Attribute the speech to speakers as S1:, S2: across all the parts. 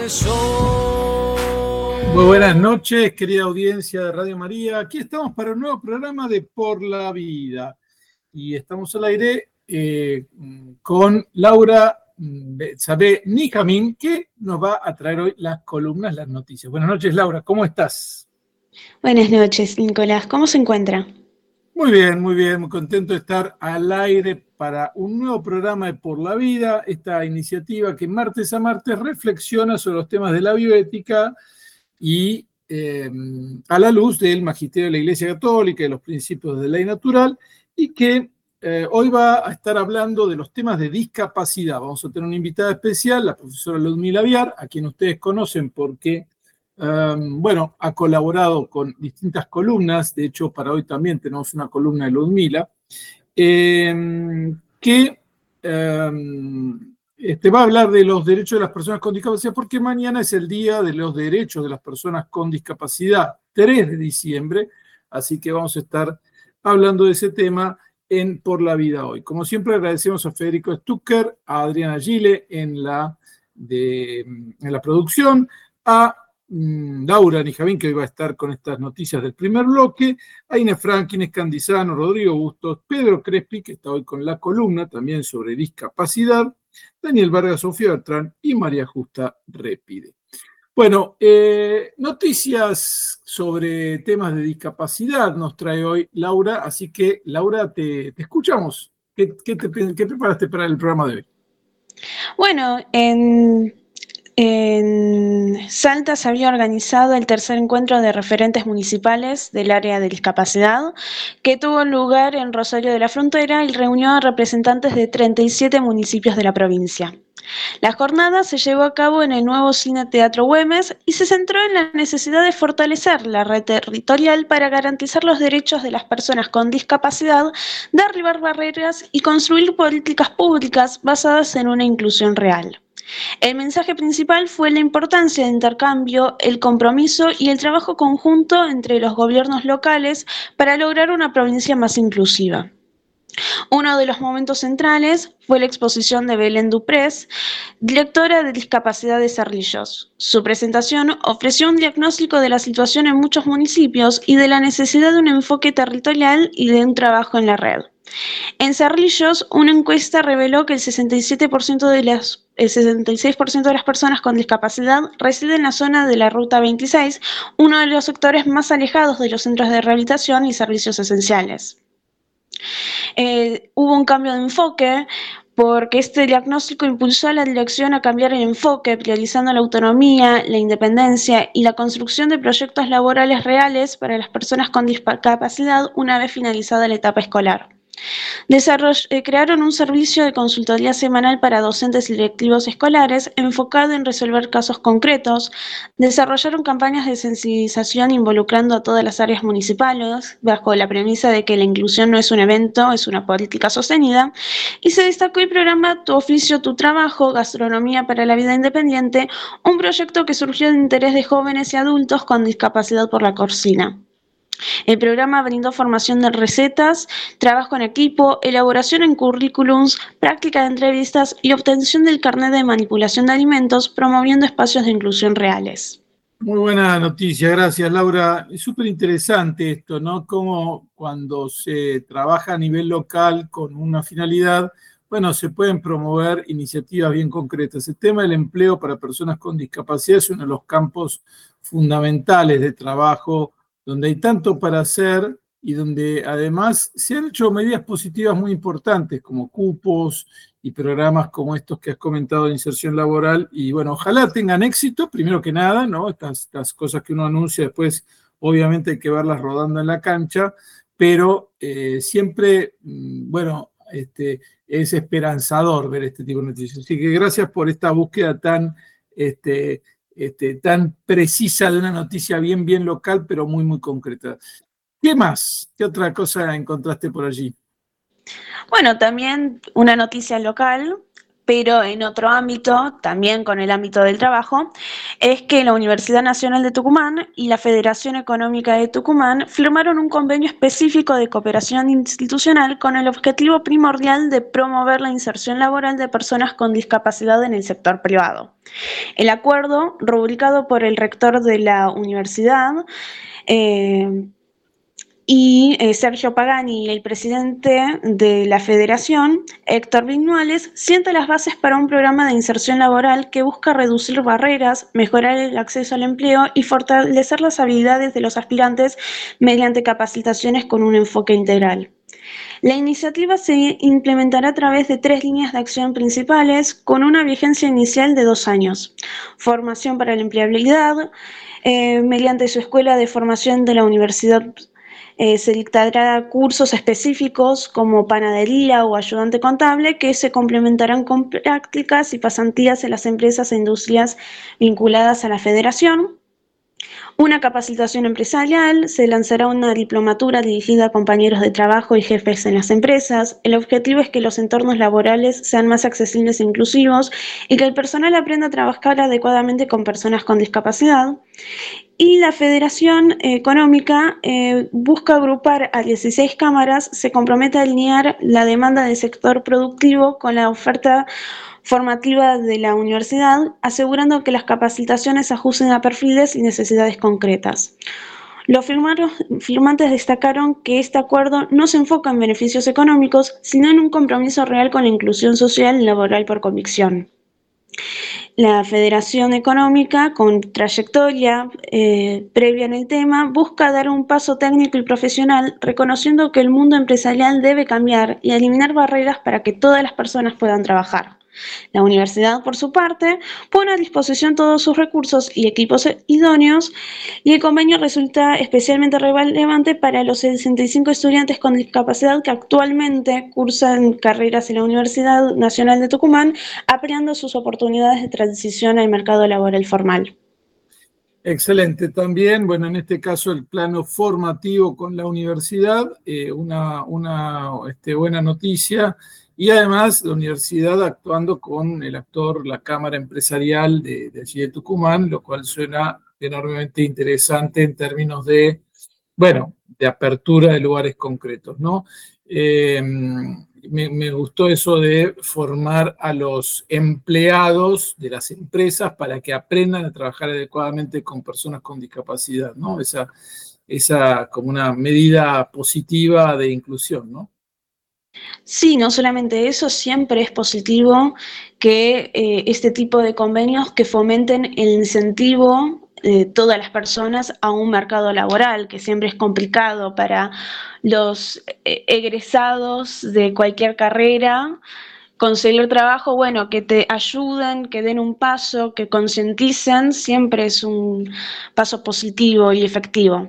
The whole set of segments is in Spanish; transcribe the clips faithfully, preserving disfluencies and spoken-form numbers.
S1: Muy buenas noches, querida audiencia de Radio María. Aquí estamos para un nuevo programa de Por la Vida. Y estamos al aire eh, con Laura Betsabé Nijamín, que nos va a traer hoy las columnas, las noticias. Buenas noches, Laura, ¿cómo estás?
S2: Buenas noches, Nicolás. ¿Cómo se encuentra?
S1: Muy bien, muy bien. Muy contento de estar al aire para un nuevo programa de Por la Vida, esta iniciativa que martes a martes reflexiona sobre los temas de la bioética y eh, a la luz del magisterio de la Iglesia Católica, de los principios de ley natural, y que eh, hoy va a estar hablando de los temas de discapacidad. Vamos a tener una invitada especial, la profesora Ludmila Viar, a quien ustedes conocen porque, um, bueno, ha colaborado con distintas columnas. De hecho, para hoy también tenemos una columna de Ludmila, eh, que... Um, Este, va a hablar de los derechos de las personas con discapacidad, porque mañana es el Día de los Derechos de las Personas con Discapacidad, tres de diciembre, así que vamos a estar hablando de ese tema en Por la Vida hoy. Como siempre, agradecemos a Federico Stucker, a Adriana Gile en la, de, en la producción, a mm, Laura Nijamín, que hoy va a estar con estas noticias del primer bloque, a Inés Frank, Inés Candizano, Rodrigo Bustos, Pedro Crespi, que está hoy con la columna también sobre discapacidad, Daniel Vargas, Sofía Bertrán y María Justa Repide. Bueno, eh, noticias sobre temas de discapacidad nos trae hoy Laura, así que Laura, te, te escuchamos. ¿Qué, qué, te, ¿Qué preparaste para el programa de hoy?
S2: Bueno, en, en Salta se había organizado el tercer encuentro de referentes municipales del área de discapacidad, que tuvo lugar en Rosario de la Frontera y reunió a representantes de treinta y siete municipios de la provincia. La jornada se llevó a cabo en el nuevo Cine Teatro Güemes y se centró en la necesidad de fortalecer la red territorial para garantizar los derechos de las personas con discapacidad, derribar barreras y construir políticas públicas basadas en una inclusión real. El mensaje principal fue la importancia del intercambio, el compromiso y el trabajo conjunto entre los gobiernos locales para lograr una provincia más inclusiva. Uno de los momentos centrales fue la exposición de Belén Duprés, directora de Discapacidad de Cerrillos. Su presentación ofreció un diagnóstico de la situación en muchos municipios y de la necesidad de un enfoque territorial y de un trabajo en la red. En Cerrillos, una encuesta reveló que el sesenta y siete por ciento de las, el sesenta y seis por ciento de las personas con discapacidad residen en la zona de la Ruta veintiséis, uno de los sectores más alejados de los centros de rehabilitación y servicios esenciales. Eh, hubo un cambio de enfoque porque este diagnóstico impulsó a la dirección a cambiar el enfoque, priorizando la autonomía, la independencia y la construcción de proyectos laborales reales para las personas con discapacidad una vez finalizada la etapa escolar. Desarroll- eh, crearon un servicio de consultoría semanal para docentes y directivos escolares enfocado en resolver casos concretos, desarrollaron campañas de sensibilización involucrando a todas las áreas municipales bajo la premisa de que la inclusión no es un evento, es una política sostenida, y se destacó el programa Tu Oficio, Tu Trabajo, Gastronomía para la Vida Independiente, un proyecto que surgió de interés de jóvenes y adultos con discapacidad por la cocina. El programa brindó formación de recetas, trabajo en equipo, elaboración en currículums, práctica de entrevistas y obtención del carnet de manipulación de alimentos, promoviendo espacios de inclusión reales.
S1: Muy buena noticia, gracias Laura. Es súper interesante esto, ¿no? Como cuando se trabaja a nivel local con una finalidad, bueno, se pueden promover iniciativas bien concretas. El tema del empleo para personas con discapacidad es uno de los campos fundamentales de trabajo donde hay tanto para hacer y donde además se han hecho medidas positivas muy importantes como cupos y programas como estos que has comentado de inserción laboral, y bueno, ojalá tengan éxito, primero que nada, ¿no? Estas, estas cosas que uno anuncia después, obviamente hay que verlas rodando en la cancha, pero eh, siempre, bueno, este, es esperanzador ver este tipo de noticias. Así que gracias por esta búsqueda tan, este, este, tan precisa de una noticia bien, bien local, pero muy, muy concreta. ¿Qué más? ¿Qué otra cosa encontraste por allí?
S2: Bueno, también una noticia local pero en otro ámbito, también con el ámbito del trabajo, es que la Universidad Nacional de Tucumán y la Federación Económica de Tucumán firmaron un convenio específico de cooperación institucional con el objetivo primordial de promover la inserción laboral de personas con discapacidad en el sector privado. El acuerdo, rubricado por el rector de la universidad, eh, y eh, Sergio Pagani, el presidente de la federación, Héctor Viñuales, sienta las bases para un programa de inserción laboral que busca reducir barreras, mejorar el acceso al empleo y fortalecer las habilidades de los aspirantes mediante capacitaciones con un enfoque integral. La iniciativa se implementará a través de tres líneas de acción principales con una vigencia inicial de dos años. Formación para la empleabilidad, eh, mediante su escuela de formación de la universidad. Eh, se dictará cursos específicos como panadería o ayudante contable que se complementarán con prácticas y pasantías en las empresas e industrias vinculadas a la federación. Una capacitación empresarial, se lanzará una diplomatura dirigida a compañeros de trabajo y jefes en las empresas. El objetivo es que los entornos laborales sean más accesibles e inclusivos y que el personal aprenda a trabajar adecuadamente con personas con discapacidad. Y la Federación Económica eh, busca agrupar a dieciséis cámaras, se compromete a alinear la demanda del sector productivo con la oferta formativa de la universidad, asegurando que las capacitaciones se ajusten a perfiles y necesidades concretas. Los firmantes destacaron que este acuerdo no se enfoca en beneficios económicos, sino en un compromiso real con la inclusión social y laboral por convicción. La Federación Económica, con trayectoria eh, previa en el tema, busca dar un paso técnico y profesional, reconociendo que el mundo empresarial debe cambiar y eliminar barreras para que todas las personas puedan trabajar. La universidad, por su parte, pone a disposición todos sus recursos y equipos idóneos, y el convenio resulta especialmente relevante para los sesenta y cinco estudiantes con discapacidad que actualmente cursan carreras en la Universidad Nacional de Tucumán, ampliando sus oportunidades de transición al mercado laboral formal.
S1: Excelente. También, bueno, en este caso el plano formativo con la universidad, eh, una, una este, buena noticia. Y además la universidad actuando con el actor, la Cámara Empresarial de, de allí de Tucumán, lo cual suena enormemente interesante en términos de, bueno, de apertura de lugares concretos, ¿no? Eh, me, me gustó eso de formar a los empleados de las empresas para que aprendan a trabajar adecuadamente con personas con discapacidad, ¿no? Esa, esa como una medida positiva de inclusión, ¿no?
S2: Sí, no solamente eso, siempre es positivo que eh, este tipo de convenios que fomenten el incentivo de todas las personas a un mercado laboral, que siempre es complicado para los eh, egresados de cualquier carrera conseguir trabajo. Bueno, que te ayuden, que den un paso, que concienticen, siempre es un paso positivo y efectivo.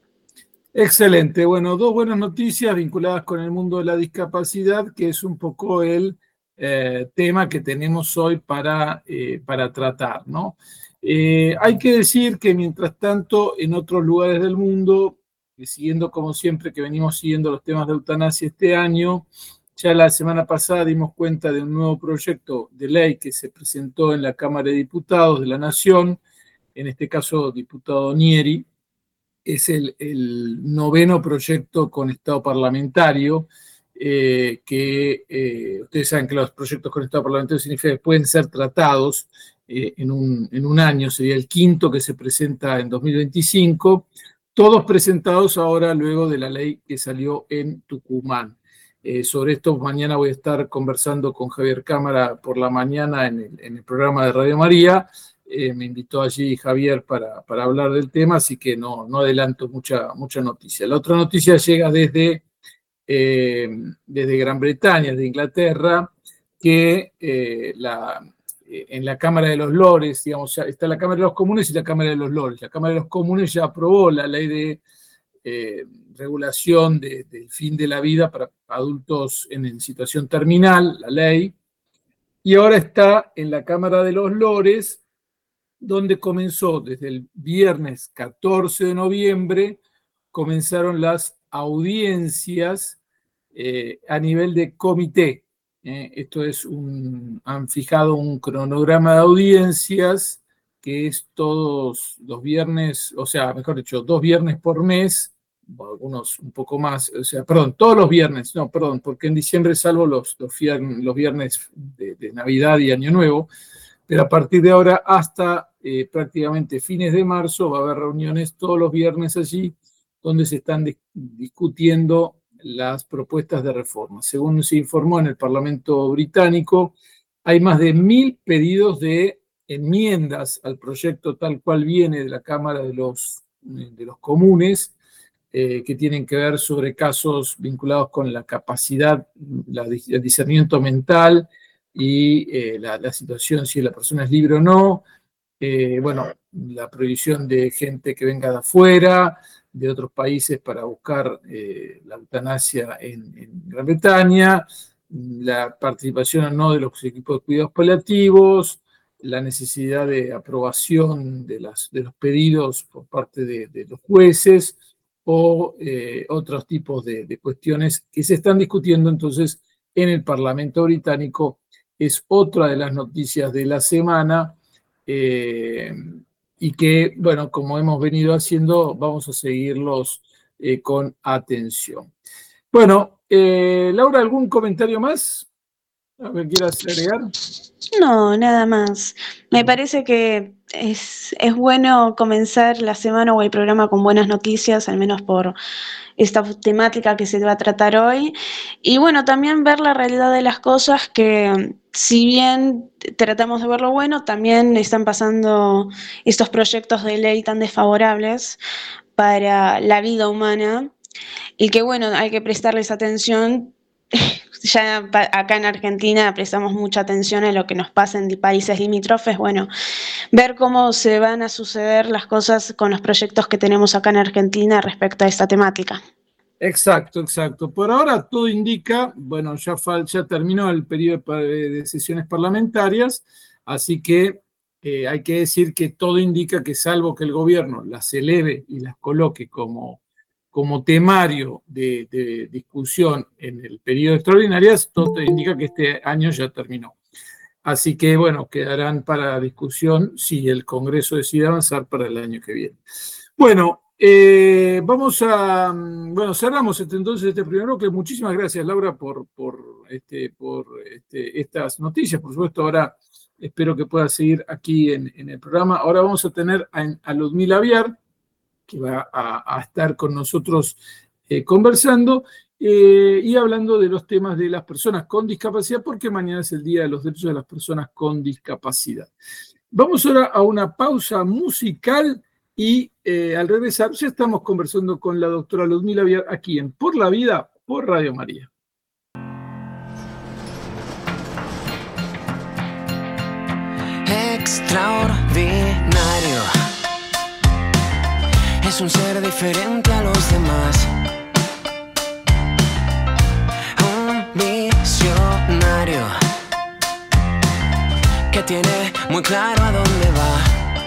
S1: Excelente. Bueno, dos buenas noticias vinculadas con el mundo de la discapacidad, que es un poco el eh, tema que tenemos hoy para, eh, para tratar, ¿no? Eh, hay que decir que mientras tanto en otros lugares del mundo, eh, siguiendo como siempre que venimos siguiendo los temas de eutanasia este año, ya la semana pasada dimos cuenta de un nuevo proyecto de ley que se presentó en la Cámara de Diputados de la Nación, en este caso diputado Nieri. Es el, el noveno proyecto con estado parlamentario, eh, que eh, ustedes saben que los proyectos con estado parlamentario significa que pueden ser tratados eh, en, un, en un año, sería el quinto que se presenta en dos mil veinticinco, todos presentados ahora luego de la ley que salió en Tucumán. Eh, sobre esto mañana voy a estar conversando con Javier Cámara por la mañana en el, en el programa de Radio María. Eh, me invitó allí Javier para, para hablar del tema, así que no, no adelanto mucha, mucha noticia. La otra noticia llega desde, eh, desde Gran Bretaña, de Inglaterra, que eh, la, eh, en la Cámara de los Lores, digamos, ya está la Cámara de los Comunes y la Cámara de los Lores. La Cámara de los Comunes ya aprobó la ley de eh, regulación del de fin de la vida para adultos en, en situación terminal, la ley, y ahora está en la Cámara de los Lores, donde comenzó desde el viernes catorce de noviembre, comenzaron las audiencias eh, a nivel de comité. Eh, esto es un, han fijado un cronograma de audiencias que es todos los viernes, o sea, mejor dicho, dos viernes por mes, algunos un poco más, o sea, perdón, todos los viernes, no, perdón, porque en diciembre salvo los, los, los viernes de, de Navidad y Año Nuevo, pero a partir de ahora hasta eh, prácticamente fines de marzo va a haber reuniones todos los viernes allí donde se están dis- discutiendo las propuestas de reforma. Según se informó en el Parlamento británico, hay más de mil pedidos de enmiendas al proyecto tal cual viene de la Cámara de los, de los Comunes, eh, que tienen que ver sobre casos vinculados con la capacidad, la, el discernimiento mental y eh, la, la situación si la persona es libre o no, eh, bueno, la prohibición de gente que venga de afuera, de otros países para buscar eh, la eutanasia en, en Gran Bretaña, la participación o no de los equipos de cuidados paliativos, la necesidad de aprobación de, las, de los pedidos por parte de, de los jueces o eh, otros tipos de, de cuestiones que se están discutiendo entonces en el Parlamento británico. Es otra de las noticias de la semana. Eh, y que, bueno, como hemos venido haciendo, vamos a seguirlos eh, con atención. Bueno, eh, Laura, ¿algún comentario más? ¿Algo que quieras agregar?
S2: No, nada más. Me parece que es, es bueno comenzar la semana o el programa con buenas noticias, al menos por esta temática que se va a tratar hoy. Y bueno, también ver la realidad de las cosas que, si bien tratamos de ver lo bueno, también están pasando estos proyectos de ley tan desfavorables para la vida humana y que bueno, hay que prestarles atención. Ya acá en Argentina prestamos mucha atención a lo que nos pasa en países limítrofes. Bueno, ver cómo se van a suceder las cosas con los proyectos que tenemos acá en Argentina respecto a esta temática.
S1: Exacto, exacto. Por ahora todo indica, bueno, ya, fal, ya terminó el periodo de sesiones parlamentarias, así que eh, hay que decir que todo indica que salvo que el gobierno las eleve y las coloque como, como temario de, de discusión en el periodo extraordinario, todo indica que este año ya terminó. Así que, bueno, quedarán para discusión si el Congreso decide avanzar para el año que viene. Bueno, Eh, vamos a, bueno, cerramos este, entonces este primer bloque. Muchísimas gracias, Laura, por, por, este, por este, estas noticias. Por supuesto, ahora espero que pueda seguir aquí en, en el programa. Ahora vamos a tener a, a Ludmila Viar, que va a, a estar con nosotros eh, conversando eh, y hablando de los temas de las personas con discapacidad, porque mañana es el Día de los Derechos de las Personas con Discapacidad. Vamos ahora a una pausa musical. Y eh, al regresar ya estamos conversando con la doctora Ludmila Viar aquí en Por la Vida, por Radio María.
S3: Extraordinario. Es un ser diferente a los demás. Un visionario que tiene muy claro a dónde va.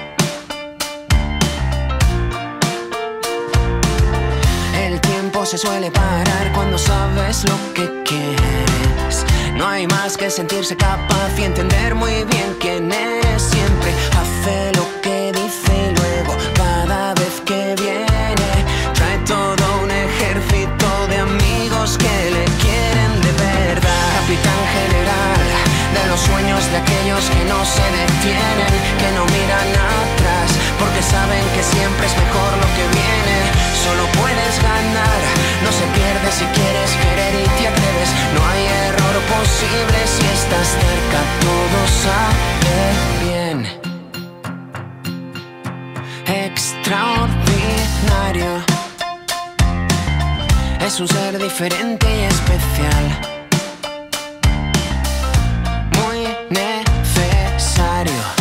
S3: Se suele parar cuando sabes lo que quieres. No hay más que sentirse capaz y entender muy bien quién eres. Siempre hace lo que dice y luego cada vez que viene trae todo un ejército de amigos que le quieren de verdad. Capitán general de los sueños de aquellos que no se detienen, que no miran atrás porque saben que siempre es mejor lo que viene. Solo puedes ganar, no se pierde si quieres querer y te atreves. No hay error posible si estás cerca, todo sale bien. Extraordinario. Es un ser diferente y especial. Muy necesario.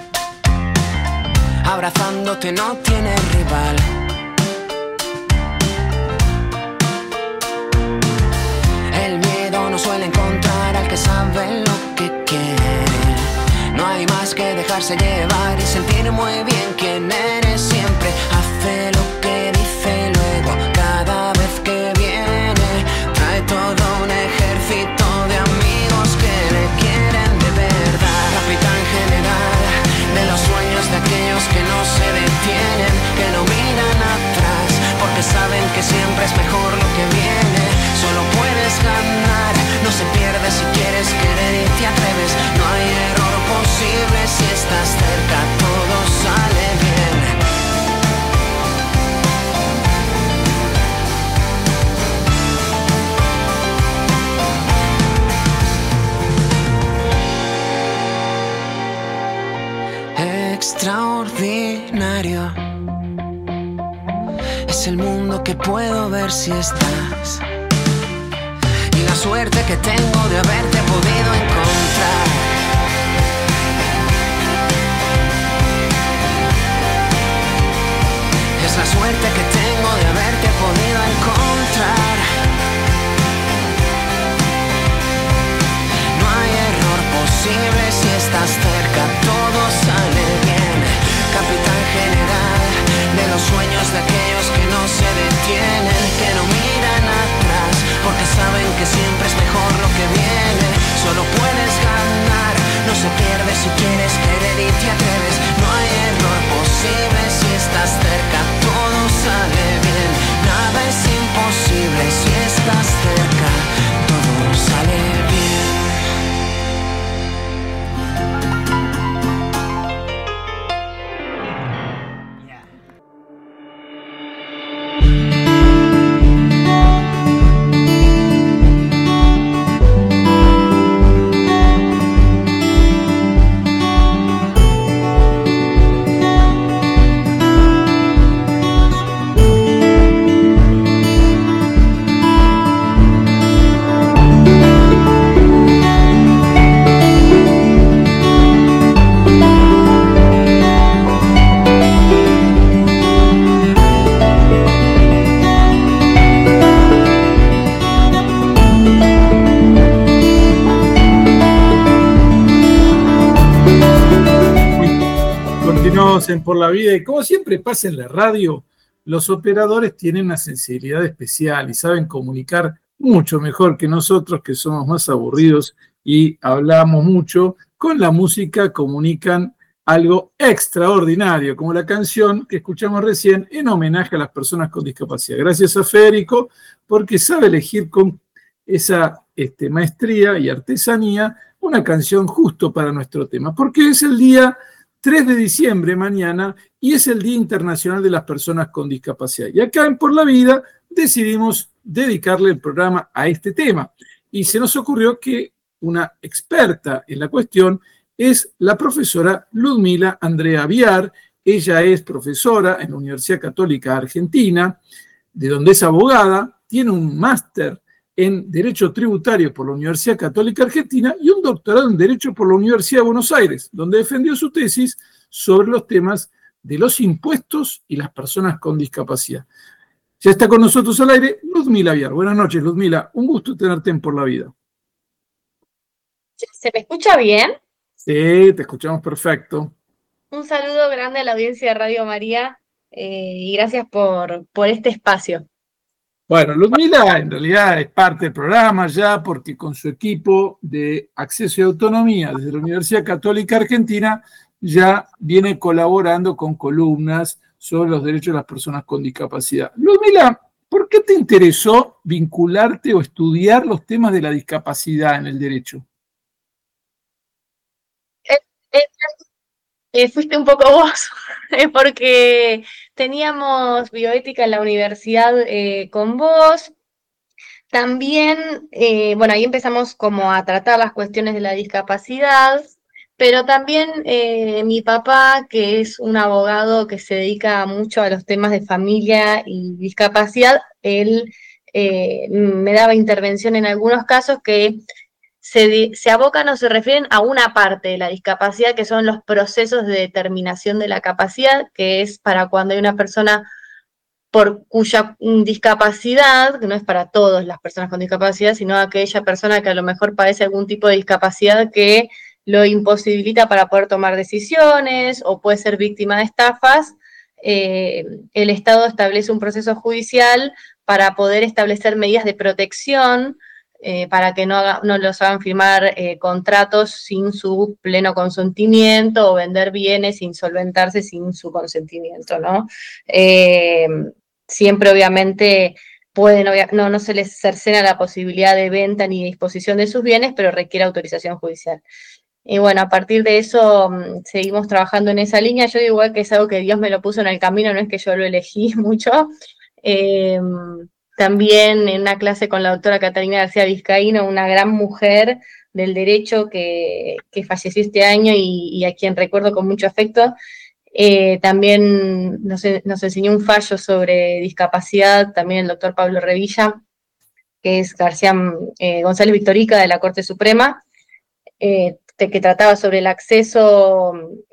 S3: Abrazándote no tiene rival. Suele encontrar al que sabe lo que quiere. No hay más que dejarse llevar y sentir muy bien quién eres. Siempre hace lo que dice y luego cada vez que viene trae todo un ejército de amigos extraordinario. Es el mundo que puedo ver si estás. Y la suerte que tengo de haberte podido encontrar. Es la suerte que tengo de haberte podido encontrar. No hay error posible si estás cerca, todo sale bien. Capitán general de los sueños de aquellos que no se detienen, que no miran atrás, porque saben que siempre es mejor lo que viene. Solo puedes ganar, no se pierde si quieres querer y te atreves. No hay error posible si estás cerca, todo sale bien. Nada es imposible si estás cerca, todo sale bien.
S1: En Por la Vida, y como siempre pasa en la radio, los operadores tienen una sensibilidad especial y saben comunicar mucho mejor que nosotros, que somos más aburridos y hablamos mucho. Con la música comunican algo extraordinario, como la canción que escuchamos recién en homenaje a las personas con discapacidad. Gracias a Federico, porque sabe elegir con esa este, maestría y artesanía una canción justo para nuestro tema, porque es el día tres de diciembre, mañana, y es el Día Internacional de las Personas con Discapacidad. Y acá en Por la Vida decidimos dedicarle el programa a este tema. Y se nos ocurrió que una experta en la cuestión es la profesora Ludmila Andrea Viar. Ella es profesora en la Universidad Católica Argentina, de donde es abogada, tiene un máster en Derecho Tributario por la Universidad Católica Argentina y un doctorado en Derecho por la Universidad de Buenos Aires, donde defendió su tesis sobre los temas de los impuestos y las personas con discapacidad. Ya está con nosotros al aire Ludmila Viar. Buenas noches, Ludmila. Un gusto tenerte en Por la Vida.
S4: ¿Se me escucha bien?
S1: Sí, te escuchamos perfecto.
S4: Un saludo grande a la audiencia de Radio María eh, y gracias por, por este espacio.
S1: Bueno, Ludmila en realidad es parte del programa ya porque con su equipo de acceso y autonomía desde la Universidad Católica Argentina ya viene colaborando con columnas sobre los derechos de las personas con discapacidad. Ludmila, ¿por qué te interesó vincularte o estudiar los temas de la discapacidad en el derecho?
S4: Eh, eh, eh, fuiste un poco vos, porque teníamos bioética en la universidad eh, con vos. También, eh, bueno, ahí empezamos como a tratar las cuestiones de la discapacidad, pero también eh, mi papá, que es un abogado que se dedica mucho a los temas de familia y discapacidad, él eh, me daba intervención en algunos casos que se, se abocan o se refieren a una parte de la discapacidad, que son los procesos de determinación de la capacidad, que es para cuando hay una persona por cuya discapacidad, que no es para todas las personas con discapacidad, sino aquella persona que a lo mejor padece algún tipo de discapacidad que lo imposibilita para poder tomar decisiones o puede ser víctima de estafas, eh, el Estado establece un proceso judicial para poder establecer medidas de protección eh, para que no, haga, no los hagan firmar eh, contratos sin su pleno consentimiento o vender bienes sin solventarse sin su consentimiento, ¿no? Eh, siempre obviamente pueden, no, no se les cercena la posibilidad de venta ni de disposición de sus bienes, pero requiere autorización judicial. Y bueno, a partir de eso um, seguimos trabajando en esa línea. Yo digo igual que es algo que Dios me lo puso en el camino, no es que yo lo elegí mucho. Eh, también en una clase con la doctora Catalina García Vizcaíno, una gran mujer del derecho que, que falleció este año y, y a quien recuerdo con mucho afecto, Eh, también nos, nos enseñó un fallo sobre discapacidad, también el doctor Pablo Revilla, que es García eh, González Victorica de la Corte Suprema, eh, de, que trataba sobre el acceso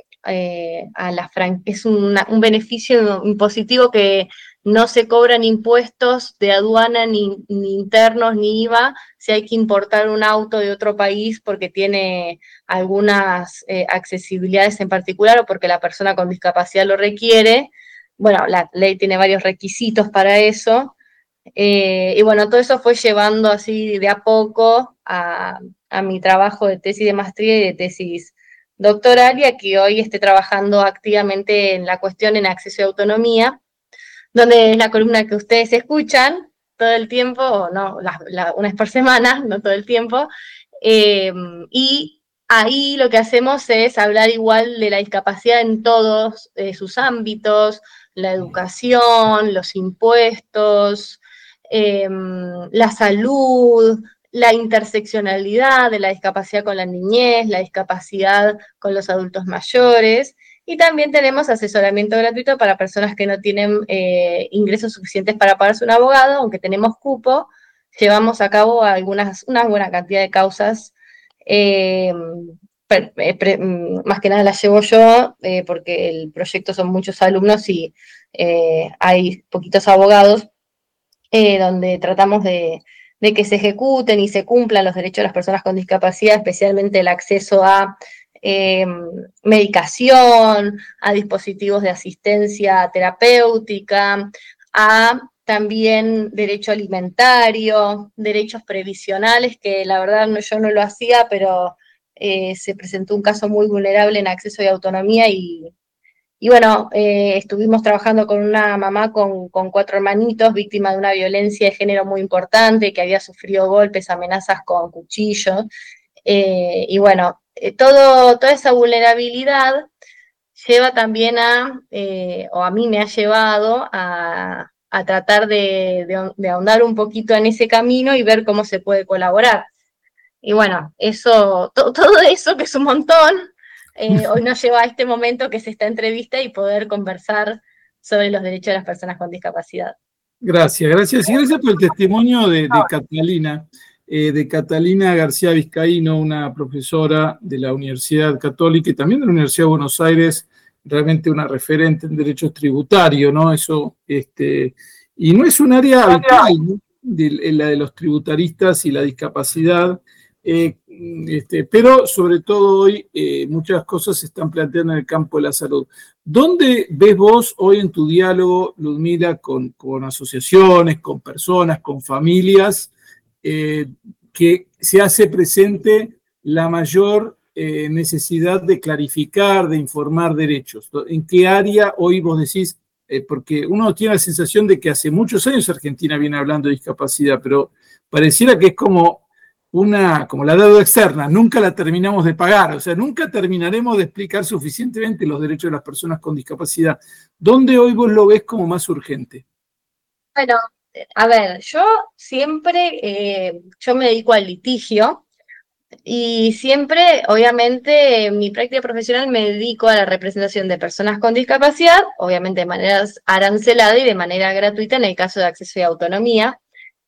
S4: eh, a la franquicia. Es una, un beneficio impositivo que no se cobran impuestos de aduana, ni, ni internos, ni I V A, si hay que importar un auto de otro país porque tiene algunas eh, accesibilidades en particular o porque la persona con discapacidad lo requiere. Bueno, la ley tiene varios requisitos para eso. Eh, y bueno, todo eso fue llevando así de a poco a, a mi trabajo de tesis de maestría y de tesis doctoral, y a que hoy esté trabajando activamente en la cuestión en acceso y autonomía, donde es la columna que ustedes escuchan todo el tiempo, o no, la, la, una vez por semana, no todo el tiempo, eh, y ahí lo que hacemos es hablar igual de la discapacidad en todos eh, sus ámbitos, la educación, los impuestos, eh, la salud, la interseccionalidad de la discapacidad con la niñez, la discapacidad con los adultos mayores. Y también tenemos asesoramiento gratuito para personas que no tienen eh, ingresos suficientes para pagarse un abogado, aunque tenemos cupo, llevamos a cabo algunas, una buena cantidad de causas. Eh, pre, pre, más que nada las llevo yo, eh, porque el proyecto son muchos alumnos y eh, hay poquitos abogados, eh, donde tratamos de, de que se ejecuten y se cumplan los derechos de las personas con discapacidad, especialmente el acceso a Eh, medicación, a dispositivos de asistencia terapéutica, a también derecho alimentario, derechos previsionales, que la verdad no, yo no lo hacía, pero eh, se presentó un caso muy vulnerable en acceso y autonomía, y, y bueno, eh, estuvimos trabajando con una mamá con, con cuatro hermanitos, víctima de una violencia de género muy importante, que había sufrido golpes, amenazas con cuchillos, eh, y bueno, Todo, toda esa vulnerabilidad lleva también a, eh, o a mí me ha llevado a, a tratar de, de, de ahondar un poquito en ese camino y ver cómo se puede colaborar. Y bueno, eso, to, todo eso, que es un montón, eh, hoy nos lleva a este momento que es esta entrevista y poder conversar sobre los derechos de las personas con discapacidad.
S1: Gracias, gracias. Y gracias por el testimonio de, de Catalina. Eh, de Catalina García Vizcaíno, una profesora de la Universidad Católica y también de la Universidad de Buenos Aires, realmente una referente en derechos tributarios, ¿no? Eso, este, y no es un área habitual, ¿no? de, la de los tributaristas y la discapacidad, eh, este, pero sobre todo hoy eh, muchas cosas se están planteando en el campo de la salud. ¿Dónde ves vos hoy en tu diálogo, Ludmila, con, con asociaciones, con personas, con familias, Eh, que se hace presente la mayor eh, necesidad de clarificar, de informar derechos? ¿En qué área hoy vos decís? Eh, porque uno tiene la sensación de que hace muchos años Argentina viene hablando de discapacidad, pero pareciera que es como una, como la deuda externa, nunca la terminamos de pagar, o sea, nunca terminaremos de explicar suficientemente los derechos de las personas con discapacidad. ¿Dónde hoy vos lo ves como más urgente?
S4: Bueno, a ver, yo siempre, eh, yo me dedico al litigio y siempre, obviamente, en mi práctica profesional me dedico a la representación de personas con discapacidad, obviamente de manera arancelada y de manera gratuita en el caso de acceso y autonomía,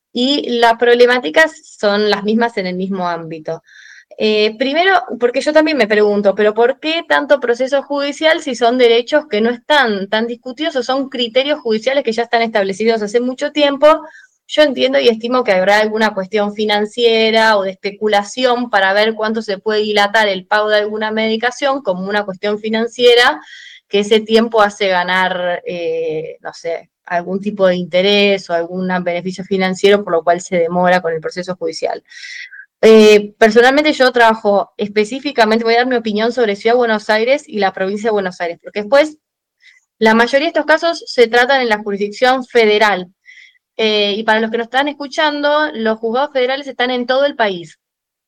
S4: y las problemáticas son las mismas en el mismo ámbito. Eh, primero, porque yo también me pregunto, ¿pero por qué tanto proceso judicial si son derechos que no están tan discutidos o son criterios judiciales que ya están establecidos hace mucho tiempo? Yo entiendo y estimo que habrá alguna cuestión financiera o de especulación para ver cuánto se puede dilatar el pago de alguna medicación como una cuestión financiera, que ese tiempo hace ganar, eh, no sé, algún tipo de interés o algún beneficio financiero, por lo cual se demora con el proceso judicial. Eh, personalmente yo trabajo específicamente, voy a dar mi opinión sobre Ciudad de Buenos Aires y la provincia de Buenos Aires, porque después la mayoría de estos casos se tratan en la jurisdicción federal. Eh, y para los que nos están escuchando, los juzgados federales están en todo el país.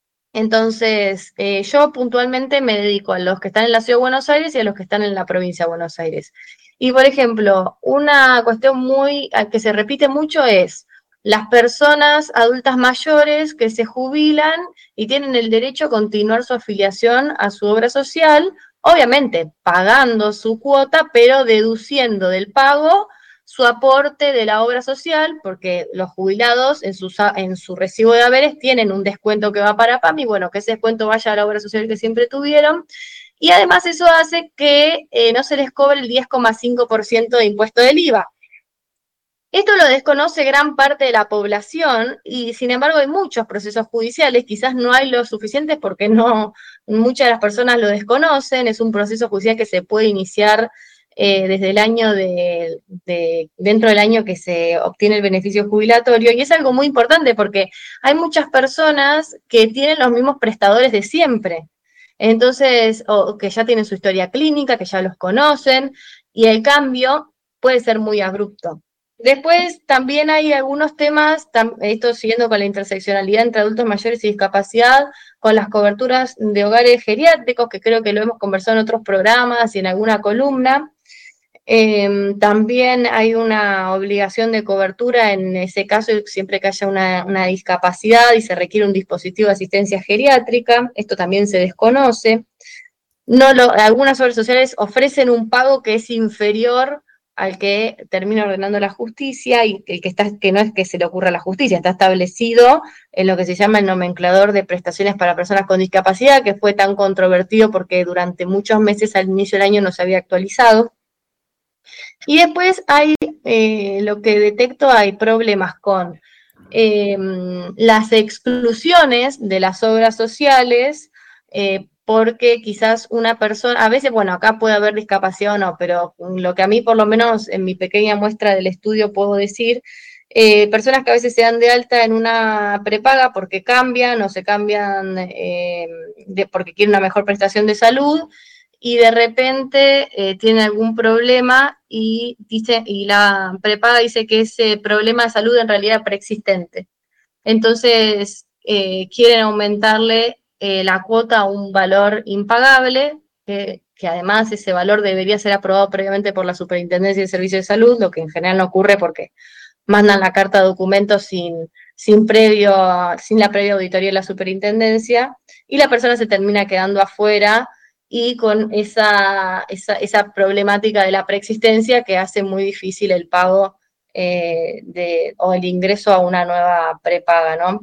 S4: Entonces, eh, yo puntualmente me dedico a los que están en la Ciudad de Buenos Aires y a los que están en la provincia de Buenos Aires. Y, por ejemplo, una cuestión muy que se repite mucho es las personas adultas mayores que se jubilan y tienen el derecho a continuar su afiliación a su obra social obviamente pagando su cuota, pero deduciendo del pago su aporte de la obra social, porque los jubilados en, sus, en su recibo de haberes tienen un descuento que va para PAMI, bueno, que ese descuento vaya a la obra social que siempre tuvieron, y además eso hace que eh, no se les cobre el diez coma cinco por ciento de impuesto del I V A. Esto lo desconoce gran parte de la población y sin embargo hay muchos procesos judiciales, quizás no hay los suficientes porque no, muchas de las personas lo desconocen, es un proceso judicial que se puede iniciar eh, desde el año de, de, dentro del año que se obtiene el beneficio jubilatorio, y es algo muy importante porque hay muchas personas que tienen los mismos prestadores de siempre, entonces, o que ya tienen su historia clínica, que ya los conocen, y el cambio puede ser muy abrupto. Después también hay algunos temas, esto siguiendo con la interseccionalidad entre adultos mayores y discapacidad, con las coberturas de hogares geriátricos, que creo que lo hemos conversado en otros programas y en alguna columna. Eh, también hay una obligación de cobertura en ese caso siempre que haya una, una discapacidad y se requiere un dispositivo de asistencia geriátrica, esto también se desconoce. No lo, algunas obras sociales ofrecen un pago que es inferior al que termina ordenando la justicia y el que, está, que no es que se le ocurra a la justicia, está establecido en lo que se llama el nomenclador de prestaciones para personas con discapacidad, que fue tan controvertido porque durante muchos meses al inicio del año no se había actualizado. Y después hay, eh, lo que detecto, hay problemas con eh, las exclusiones de las obras sociales, eh, porque quizás una persona, a veces, bueno, acá puede haber discapacidad o no, pero lo que a mí por lo menos en mi pequeña muestra del estudio puedo decir, eh, personas que a veces se dan de alta en una prepaga porque cambian o se cambian eh, de, porque quieren una mejor prestación de salud, y de repente eh, tienen algún problema y, dice, y la prepaga dice que ese problema de salud en realidad es preexistente. Entonces eh, quieren aumentarle Eh, la cuota a un valor impagable, que, que además ese valor debería ser aprobado previamente por la Superintendencia de Servicios de Salud, lo que en general no ocurre porque mandan la carta de documentos sin, sin, previo, sin la previa auditoría de la Superintendencia, y la persona se termina quedando afuera y con esa, esa, esa problemática de la preexistencia que hace muy difícil el pago eh, de, o el ingreso a una nueva prepaga, ¿no?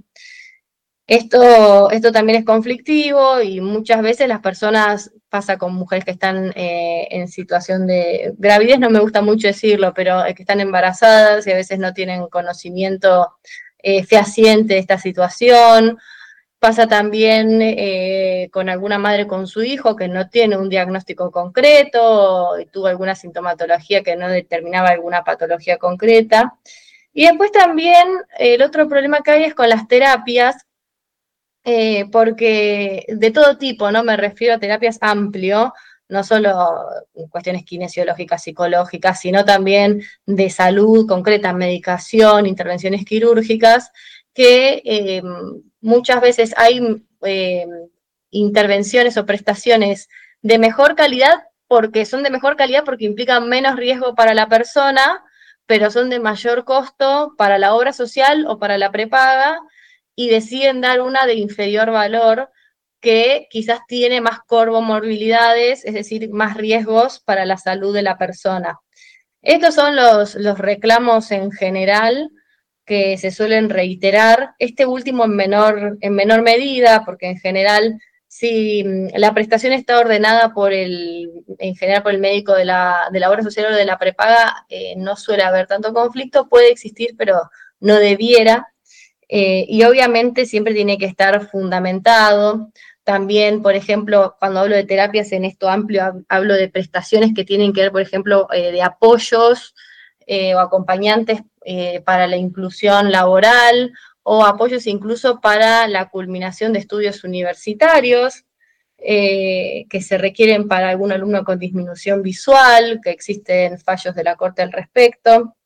S4: Esto, esto también es conflictivo y muchas veces las personas, pasa con mujeres que están eh, en situación de gravidez, no me gusta mucho decirlo, pero que están embarazadas y a veces no tienen conocimiento eh, fehaciente de esta situación. Pasa también eh, con alguna madre con su hijo que no tiene un diagnóstico concreto, y tuvo alguna sintomatología que no determinaba alguna patología concreta. Y después también el otro problema que hay es con las terapias, Eh, porque de todo tipo, ¿no? Me refiero a terapias amplio, no solo cuestiones kinesiológicas, psicológicas, sino también de salud concreta, medicación, intervenciones quirúrgicas, que eh, muchas veces hay eh, intervenciones o prestaciones de mejor calidad, porque son de mejor calidad porque implican menos riesgo para la persona, pero son de mayor costo para la obra social o para la prepaga, y deciden dar una de inferior valor que quizás tiene más comorbilidades, es decir, más riesgos para la salud de la persona. Estos son los, los reclamos en general que se suelen reiterar, este último en menor, en menor medida, porque en general, si la prestación está ordenada por el, en general por el médico de la, de la obra social o de la prepaga, eh, no suele haber tanto conflicto, puede existir, pero no debiera. Eh, y obviamente siempre tiene que estar fundamentado. También, por ejemplo, cuando hablo de terapias en esto amplio, hablo de prestaciones que tienen que ver, por ejemplo, eh, de apoyos eh, o acompañantes eh, para la inclusión laboral, o apoyos incluso para la culminación de estudios universitarios, eh, que se requieren para algún alumno con disminución visual, que existen fallos de la Corte al respecto,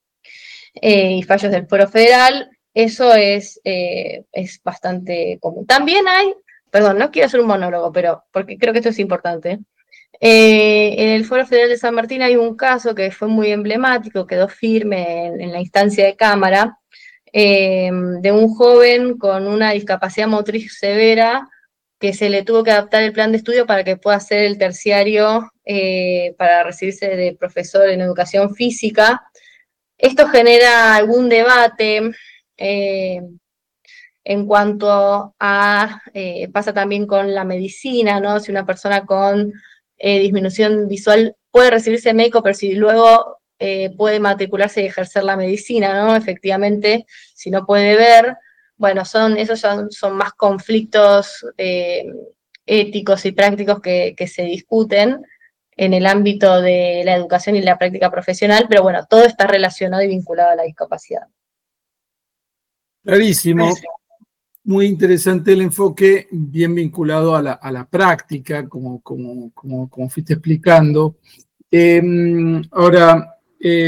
S4: eh, y fallos del Foro Federal. Eso es, eh, es bastante común. También hay, perdón, no quiero hacer un monólogo, pero porque creo que esto es importante. Eh, en el Foro Federal de San Martín hay un caso que fue muy emblemático, quedó firme en, en la instancia de Cámara, eh, de un joven con una discapacidad motriz severa que se le tuvo que adaptar el plan de estudio para que pueda hacer el terciario eh, para recibirse de profesor en educación física. Esto genera algún debate eh, en cuanto a, eh, pasa también con la medicina, ¿no? Si una persona con eh, disminución visual puede recibirse de médico, pero si luego eh, puede matricularse y ejercer la medicina, ¿no? Efectivamente, si no puede ver, bueno, son, esos son, son más conflictos eh, éticos y prácticos que, que se discuten en el ámbito de la educación y la práctica profesional, pero bueno, todo está relacionado y vinculado a la discapacidad.
S1: Clarísimo. Muy interesante el enfoque, bien vinculado a la, a la práctica, como, como, como, como fuiste explicando. Eh, ahora, eh,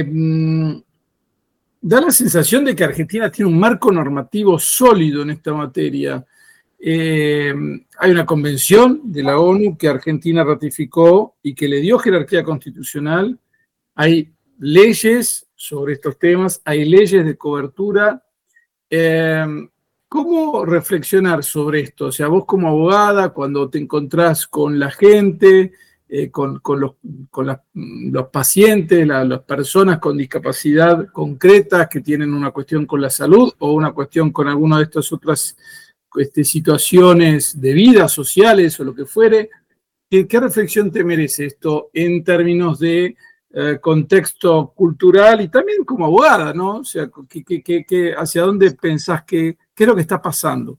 S1: da la sensación de que Argentina tiene un marco normativo sólido en esta materia. Eh, hay una convención de la ONU que Argentina ratificó y que le dio jerarquía constitucional. Hay leyes sobre estos temas, hay leyes de cobertura. Eh, ¿Cómo reflexionar sobre esto? O sea, vos como abogada, cuando te encontrás con la gente, eh, con, con, los, con las, los pacientes, la, las personas con discapacidad concretas que tienen una cuestión con la salud o una cuestión con alguna de estas otras este, situaciones de vida, sociales o lo que fuere, ¿qué, qué reflexión te merece esto en términos de Eh, contexto cultural y también como abogada, ¿no? O sea, ¿qué, qué, qué, qué, ¿hacia dónde pensás que qué es lo que está pasando?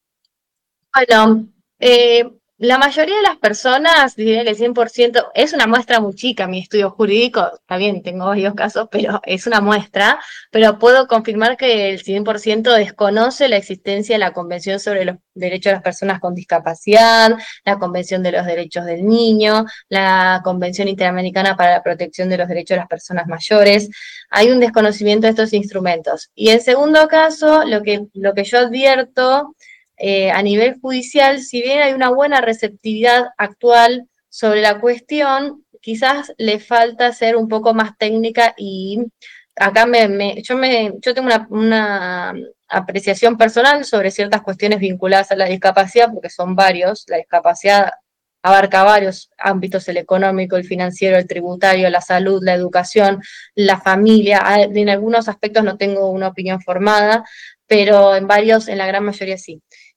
S4: Bueno, eh, la mayoría de las personas, diría que el cien por ciento, es una muestra muy chica, mi estudio jurídico, está bien, tengo varios casos, pero es una muestra, pero puedo confirmar que el cien por ciento desconoce la existencia de la Convención sobre los Derechos de las Personas con Discapacidad, la Convención de los Derechos del Niño, la Convención Interamericana para la Protección de los Derechos de las Personas Mayores. Hay un desconocimiento de estos instrumentos. Y en segundo caso, lo que, lo que yo advierto Eh, a nivel judicial, si bien hay una buena receptividad actual sobre la cuestión, quizás le falta ser un poco más técnica y acá me, me, yo, me, yo tengo una, una apreciación personal sobre ciertas cuestiones vinculadas a la discapacidad, porque son varios, la discapacidad abarca varios ámbitos, el económico, el financiero, el tributario, la salud, la educación, la familia. En algunos aspectos no tengo una opinión formada, pero en varios, en la gran mayoría sí.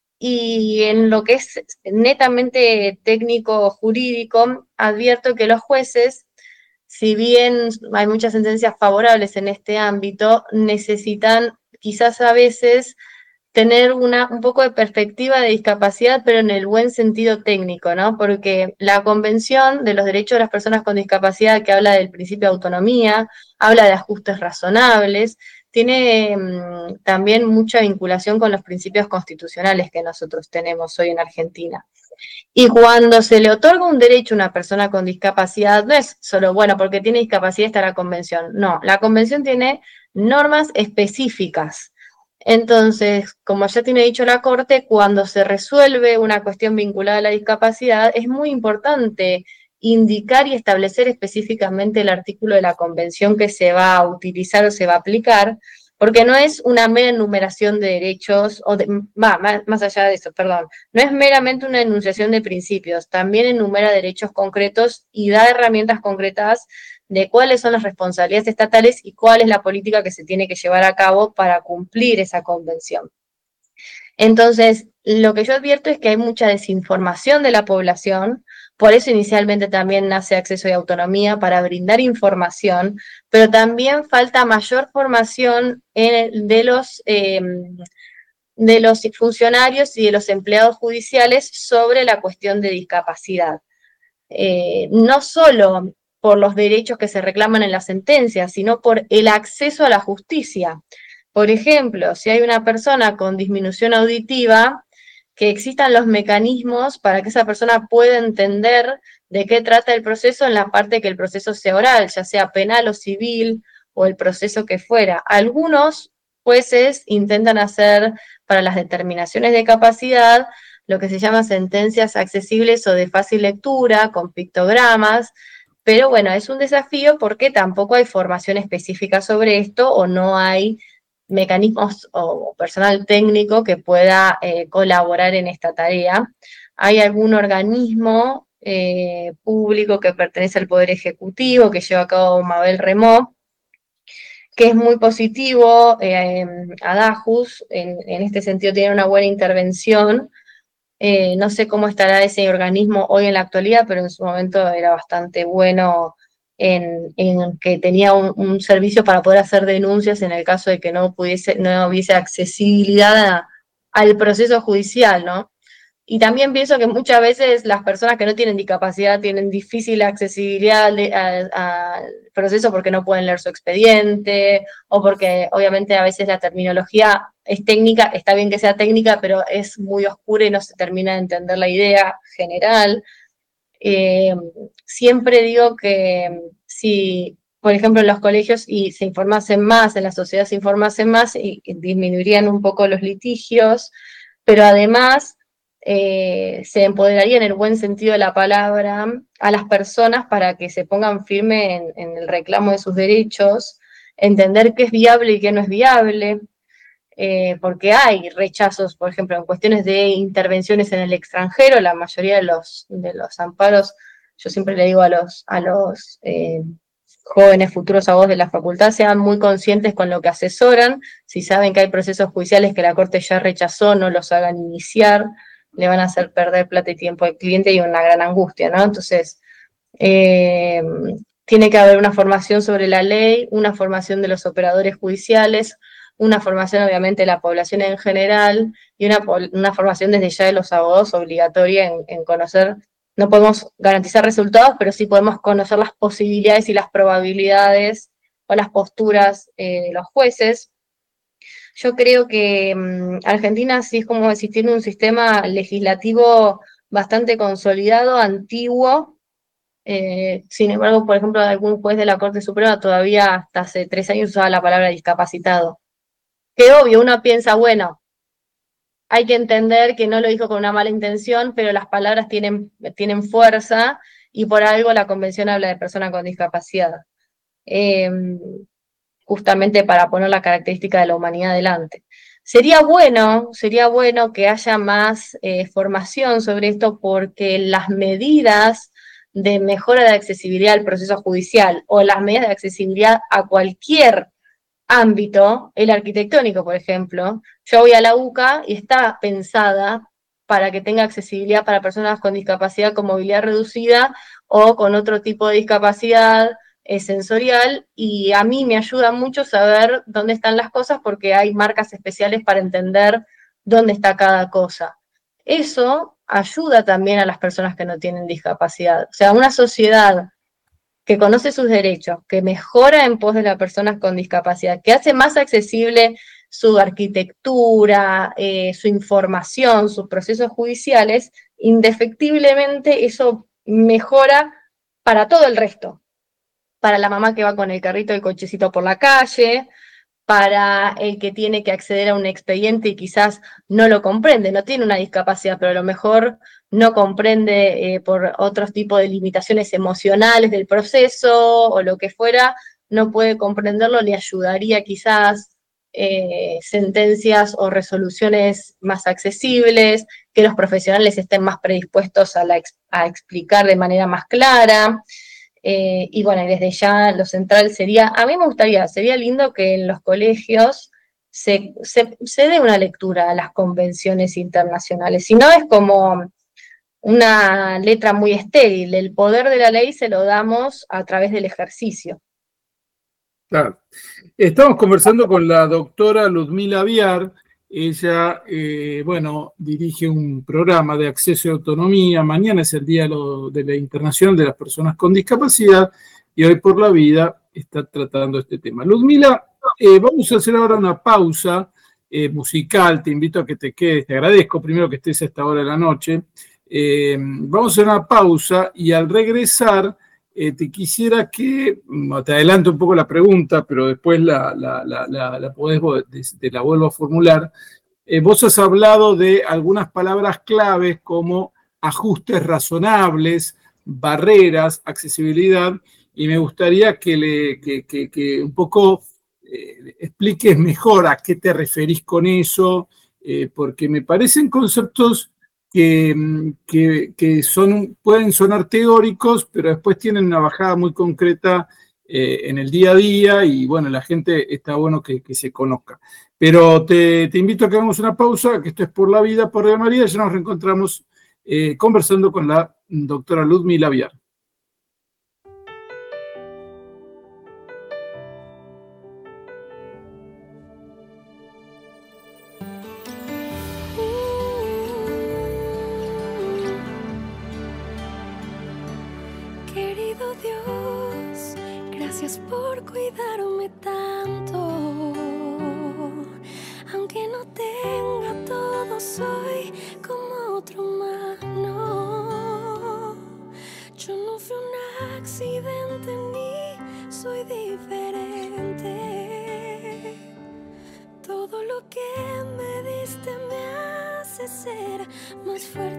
S4: Y en lo que es netamente técnico jurídico, advierto que los jueces, si bien hay muchas sentencias favorables en este ámbito, necesitan quizás a veces tener una, un poco de perspectiva de discapacidad, pero en el buen sentido técnico, ¿no? Porque la Convención de los Derechos de las Personas con Discapacidad, que habla del principio de autonomía, habla de ajustes razonables, tiene mmm, también mucha vinculación con los principios constitucionales que nosotros tenemos hoy en Argentina. Y cuando se le otorga un derecho a una persona con discapacidad, no es solo, bueno, porque tiene discapacidad está la convención. No, la convención tiene normas específicas. Entonces, como ya tiene dicho la Corte, cuando se resuelve una cuestión vinculada a la discapacidad, es muy importante indicar y establecer específicamente el artículo de la convención que se va a utilizar o se va a aplicar, porque no es una mera enumeración de derechos, o de, va, más, más allá de eso, perdón, no es meramente una enunciación de principios, también enumera derechos concretos y da herramientas concretas de cuáles son las responsabilidades estatales y cuál es la política que se tiene que llevar a cabo para cumplir esa convención. Entonces, lo que yo advierto es que hay mucha desinformación de la población, por eso inicialmente también nace Acceso y Autonomía, para brindar información, pero también falta mayor formación en, de, los, eh, de los funcionarios y de los empleados judiciales sobre la cuestión de discapacidad. Eh, no solo por los derechos que se reclaman en las sentencias, sino por el acceso a la justicia. Por ejemplo, si hay una persona con disminución auditiva, que existan los mecanismos para que esa persona pueda entender de qué trata el proceso en la parte que el proceso sea oral, ya sea penal o civil, o el proceso que fuera. Algunos jueces intentan hacer para las determinaciones de capacidad lo que se llama sentencias accesibles o de fácil lectura, con pictogramas, pero bueno, es un desafío porque tampoco hay formación específica sobre esto o no hay mecanismos o personal técnico que pueda eh, colaborar en esta tarea. hay algún organismo eh, público que pertenece al Poder Ejecutivo, que lleva a cabo Mabel Remó, que es muy positivo. eh, Adajus, en, en este sentido, tiene una buena intervención. Eh, no sé cómo estará ese organismo hoy en la actualidad, pero en su momento era bastante bueno en, en que tenía un, un servicio para poder hacer denuncias en el caso de que no pudiese, no hubiese accesibilidad a, al proceso judicial, ¿no? Y también pienso que muchas veces las personas que no tienen discapacidad tienen difícil accesibilidad al proceso porque no pueden leer su expediente, o porque obviamente a veces la terminología es técnica, está bien que sea técnica, pero es muy oscura y no se termina de entender la idea general. Eh, siempre digo que si, por ejemplo, en los colegios y se informasen más, en la sociedad se informasen más, y, y disminuirían un poco los litigios, pero además Eh, se empoderaría en el buen sentido de la palabra a las personas para que se pongan firmes en, en el reclamo de sus derechos, entender qué es viable y qué no es viable, eh, porque hay rechazos, por ejemplo, en cuestiones de intervenciones en el extranjero. La mayoría de los, de los amparos, yo siempre le digo a los, a los eh, jóvenes futuros abogados de la facultad, sean muy conscientes con lo que asesoran. Si saben que hay procesos judiciales que la Corte ya rechazó, no los hagan iniciar, le van a hacer perder plata y tiempo al cliente y una gran angustia, ¿no? Entonces, eh, tiene que haber una formación sobre la ley, una formación de los operadores judiciales, una formación obviamente de la población en general y una, una formación desde ya de los abogados obligatoria en, en conocer. No podemos garantizar resultados, pero sí podemos conocer las posibilidades y las probabilidades o las posturas eh, de los jueces. Yo creo que um, Argentina, sí es como decir, tiene un sistema legislativo bastante consolidado, antiguo. Eh, sin embargo, por ejemplo, algún juez de la Corte Suprema todavía hasta hace tres años usaba la palabra discapacitado. Que obvio, uno piensa, bueno, hay que entender que no lo dijo con una mala intención, pero las palabras tienen, tienen fuerza y por algo la Convención habla de persona con discapacidad. Eh, justamente para poner la característica de la humanidad delante. Sería bueno, sería bueno que haya más eh, formación sobre esto, porque las medidas de mejora de accesibilidad al proceso judicial o las medidas de accesibilidad a cualquier ámbito, el arquitectónico, por ejemplo, yo voy a la U C A y está pensada para que tenga accesibilidad para personas con discapacidad con movilidad reducida o con otro tipo de discapacidad eh, sensorial, y a mí me ayuda mucho saber dónde están las cosas porque hay marcas especiales para entender dónde está cada cosa. Eso ayuda también a las personas que no tienen discapacidad. O sea, una sociedad que conoce sus derechos, que mejora en pos de las personas con discapacidad, que hace más accesible su arquitectura, eh, su información, sus procesos judiciales, indefectiblemente eso mejora para todo el resto. Para la mamá que va con el carrito y el cochecito por la calle, para el que tiene que acceder a un expediente y quizás no lo comprende, no tiene una discapacidad, pero a lo mejor no comprende eh, por otros tipos de limitaciones emocionales del proceso o lo que fuera, no puede comprenderlo, le ayudaría quizás eh, sentencias o resoluciones más accesibles, que los profesionales estén más predispuestos a, la, a explicar de manera más clara. Eh, y bueno, desde ya lo central sería, a mí me gustaría, sería lindo que en los colegios se, se, se dé una lectura a las convenciones internacionales, si no es como una letra muy estéril, el poder de la ley se lo damos a través del ejercicio.
S1: Claro. Estamos conversando con la doctora Ludmila Viar. Ella, eh, bueno, dirige un programa de acceso y autonomía. Mañana es el Día de la Internacional de las Personas con Discapacidad y Hoy por la Vida está tratando este tema. Ludmila, eh, vamos a hacer ahora una pausa eh, musical. Te invito a que te quedes. Te agradezco primero que estés a esta hora de la noche. Eh, vamos a hacer una pausa y al regresar eh, te quisiera que, te adelanto un poco la pregunta, pero después la, la, la, la, la podés, te la vuelvo a formular. Eh, vos has hablado de algunas palabras claves como ajustes razonables, barreras, accesibilidad, y me gustaría que, le, que, que, que un poco eh, expliques mejor a qué te referís con eso, eh, porque me parecen conceptos que, que, que son, pueden sonar teóricos, pero después tienen una bajada muy concreta eh, en el día a día y bueno, la gente está bueno que, que se conozca. Pero te, te invito a que hagamos una pausa, que esto es Por la Vida, por Radio María, ya nos reencontramos eh, conversando con la doctora Ludmila Viar.
S5: Gracias por cuidarme tanto, aunque no tenga todo, soy como otro humano. Yo no fui un accidente ni soy diferente. Todo lo que me diste me hace ser más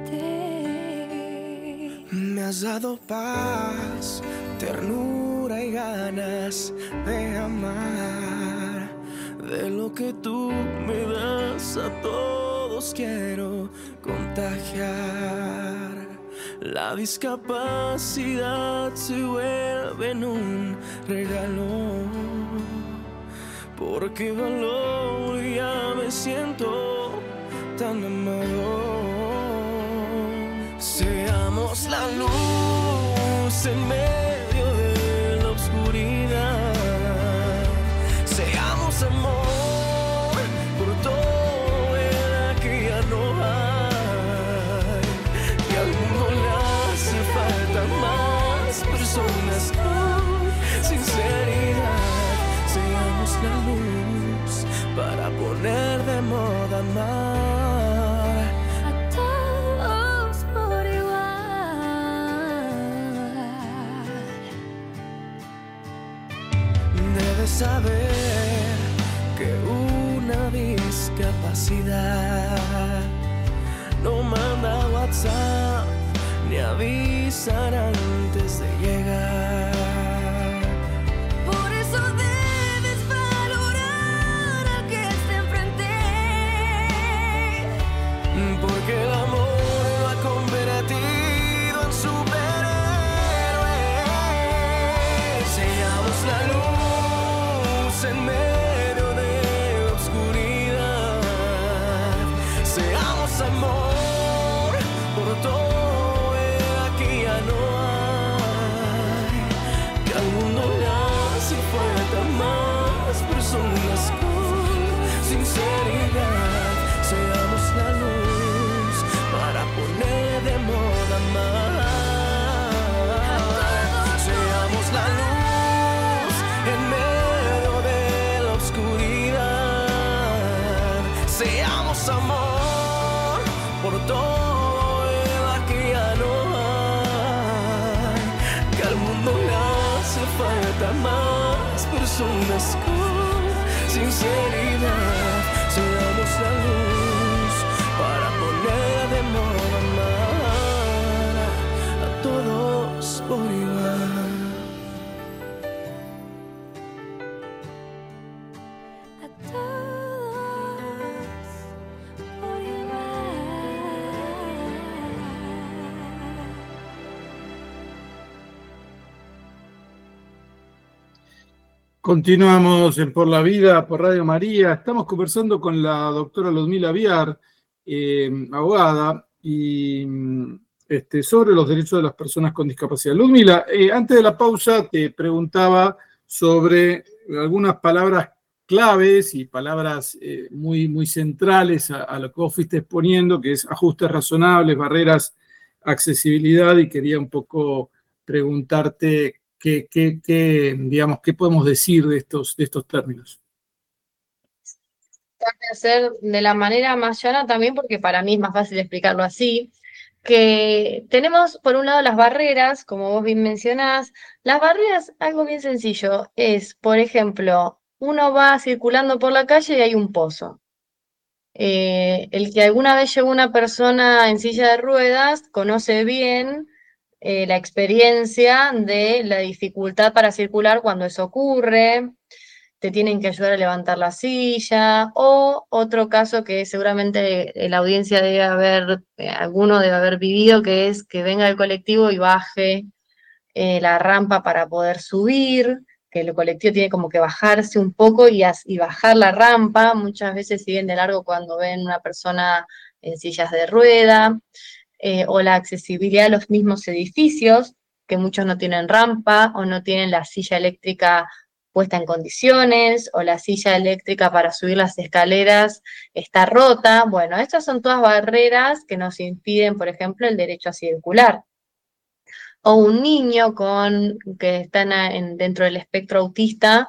S5: fuerte.
S3: Me has dado paz, ternura y ganas de amar. De lo que tú me das a todos quiero contagiar. La discapacidad se vuelve en un regalo, porque valor ya me siento tan amado. Seamos la luz en medio de la oscuridad. Seamos amor por todo el que ya no hay. Que al mundo le hace falta más personas con sinceridad. Seamos la luz para poner de moda amar
S5: a todos por igual.
S3: Debes saber que una discapacidad no manda WhatsApp ni avisar antes de llegar.
S5: Por eso debes valorar al que está enfrente,
S3: porque el amor lo ha convertido en superhéroe. Seamos la luz en medio de la oscuridad. Seamos amor por todo el que ya no hay. Que al mundo le hace falta más personas con sinceridad. Seamos la luz para poner de moda amar. Seamos la luz en medio de la oscuridad. Seamos amor por todo el que ya no hay. Que al mundo le hace falta más personas con sinceridad. Seamos la luz para poner de moda amar a todos por igual.
S5: a todos por igual.
S1: Continuamos en Por la Vida, por Radio María. Estamos conversando con la doctora Ludmila Viar, eh, abogada, y este, sobre los derechos de las personas con discapacidad. Ludmila, eh, antes de la pausa te preguntaba sobre algunas palabras claves y palabras eh, muy, muy centrales a, a lo que vos fuiste exponiendo, que es ajustes razonables, barreras, accesibilidad, y quería un poco preguntarte qué, qué, qué, digamos, qué podemos decir de estos, de estos términos.
S4: Tratar de hacer de la manera más llana también, porque para mí es más fácil explicarlo así, que tenemos por un lado las barreras, como vos bien mencionás. Las barreras, algo bien sencillo, es, por ejemplo, uno va circulando por la calle y hay un pozo. Eh, el que alguna vez llevó una persona en silla de ruedas conoce bien eh, la experiencia de la dificultad para circular cuando eso ocurre. te tienen que ayudar a levantar la silla, o otro caso que seguramente la audiencia debe haber, eh, alguno debe haber vivido, que es que venga el colectivo y baje eh, la rampa para poder subir, que el colectivo tiene como que bajarse un poco y, as, y bajar la rampa, muchas veces siguen de largo cuando ven una persona en sillas de rueda, eh, o la accesibilidad a los mismos edificios, que muchos no tienen rampa o no tienen la silla eléctrica puesta en condiciones, o la silla eléctrica para subir las escaleras está rota. Bueno, estas son todas barreras que nos impiden, por ejemplo, el derecho a circular. O un niño con, que está en, en, dentro del espectro autista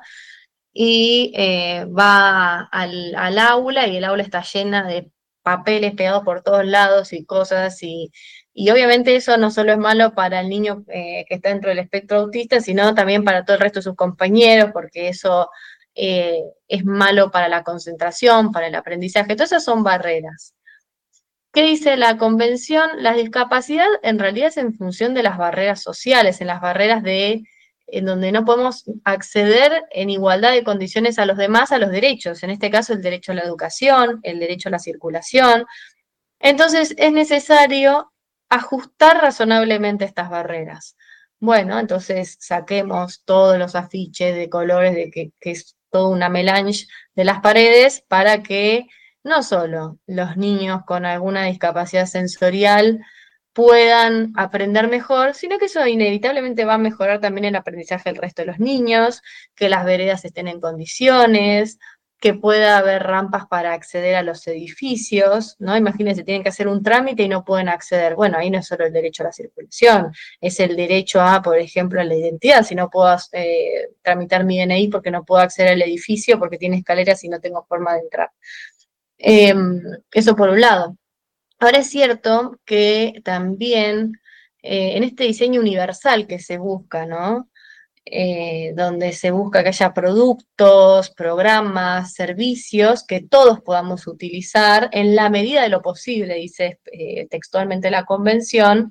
S4: y eh, va al, al aula y el aula está llena de papeles pegados por todos lados y cosas, y, y obviamente eso no solo es malo para el niño eh, que está dentro del espectro autista, sino también para todo el resto de sus compañeros, porque eso eh, es malo para la concentración, para el aprendizaje. Todas esas son barreras. ¿Qué dice la convención? La discapacidad en realidad es en función de las barreras sociales, en las barreras de en donde no podemos acceder en igualdad de condiciones a los demás, a los derechos, en este caso el derecho a la educación, el derecho a la circulación. Entonces es necesario ajustar razonablemente estas barreras. Bueno, entonces saquemos todos los afiches de colores, de que, que es toda una melange de las paredes, para que no solo los niños con alguna discapacidad sensorial puedan aprender mejor, sino que eso inevitablemente va a mejorar también el aprendizaje del resto de los niños, que las veredas estén en condiciones, que pueda haber rampas para acceder a los edificios, ¿no? Imagínense, tienen que hacer un trámite y no pueden acceder. Bueno, ahí no es solo el derecho a la circulación, es el derecho a, por ejemplo, a la identidad. Si no puedo eh, tramitar mi D N I porque no puedo acceder al edificio, porque tiene escaleras y no tengo forma de entrar. Eh, eso por un lado. Ahora es cierto que también eh, en este diseño universal que se busca, ¿no? Eh, donde se busca que haya productos, programas, servicios que todos podamos utilizar en la medida de lo posible, dice eh, textualmente la convención,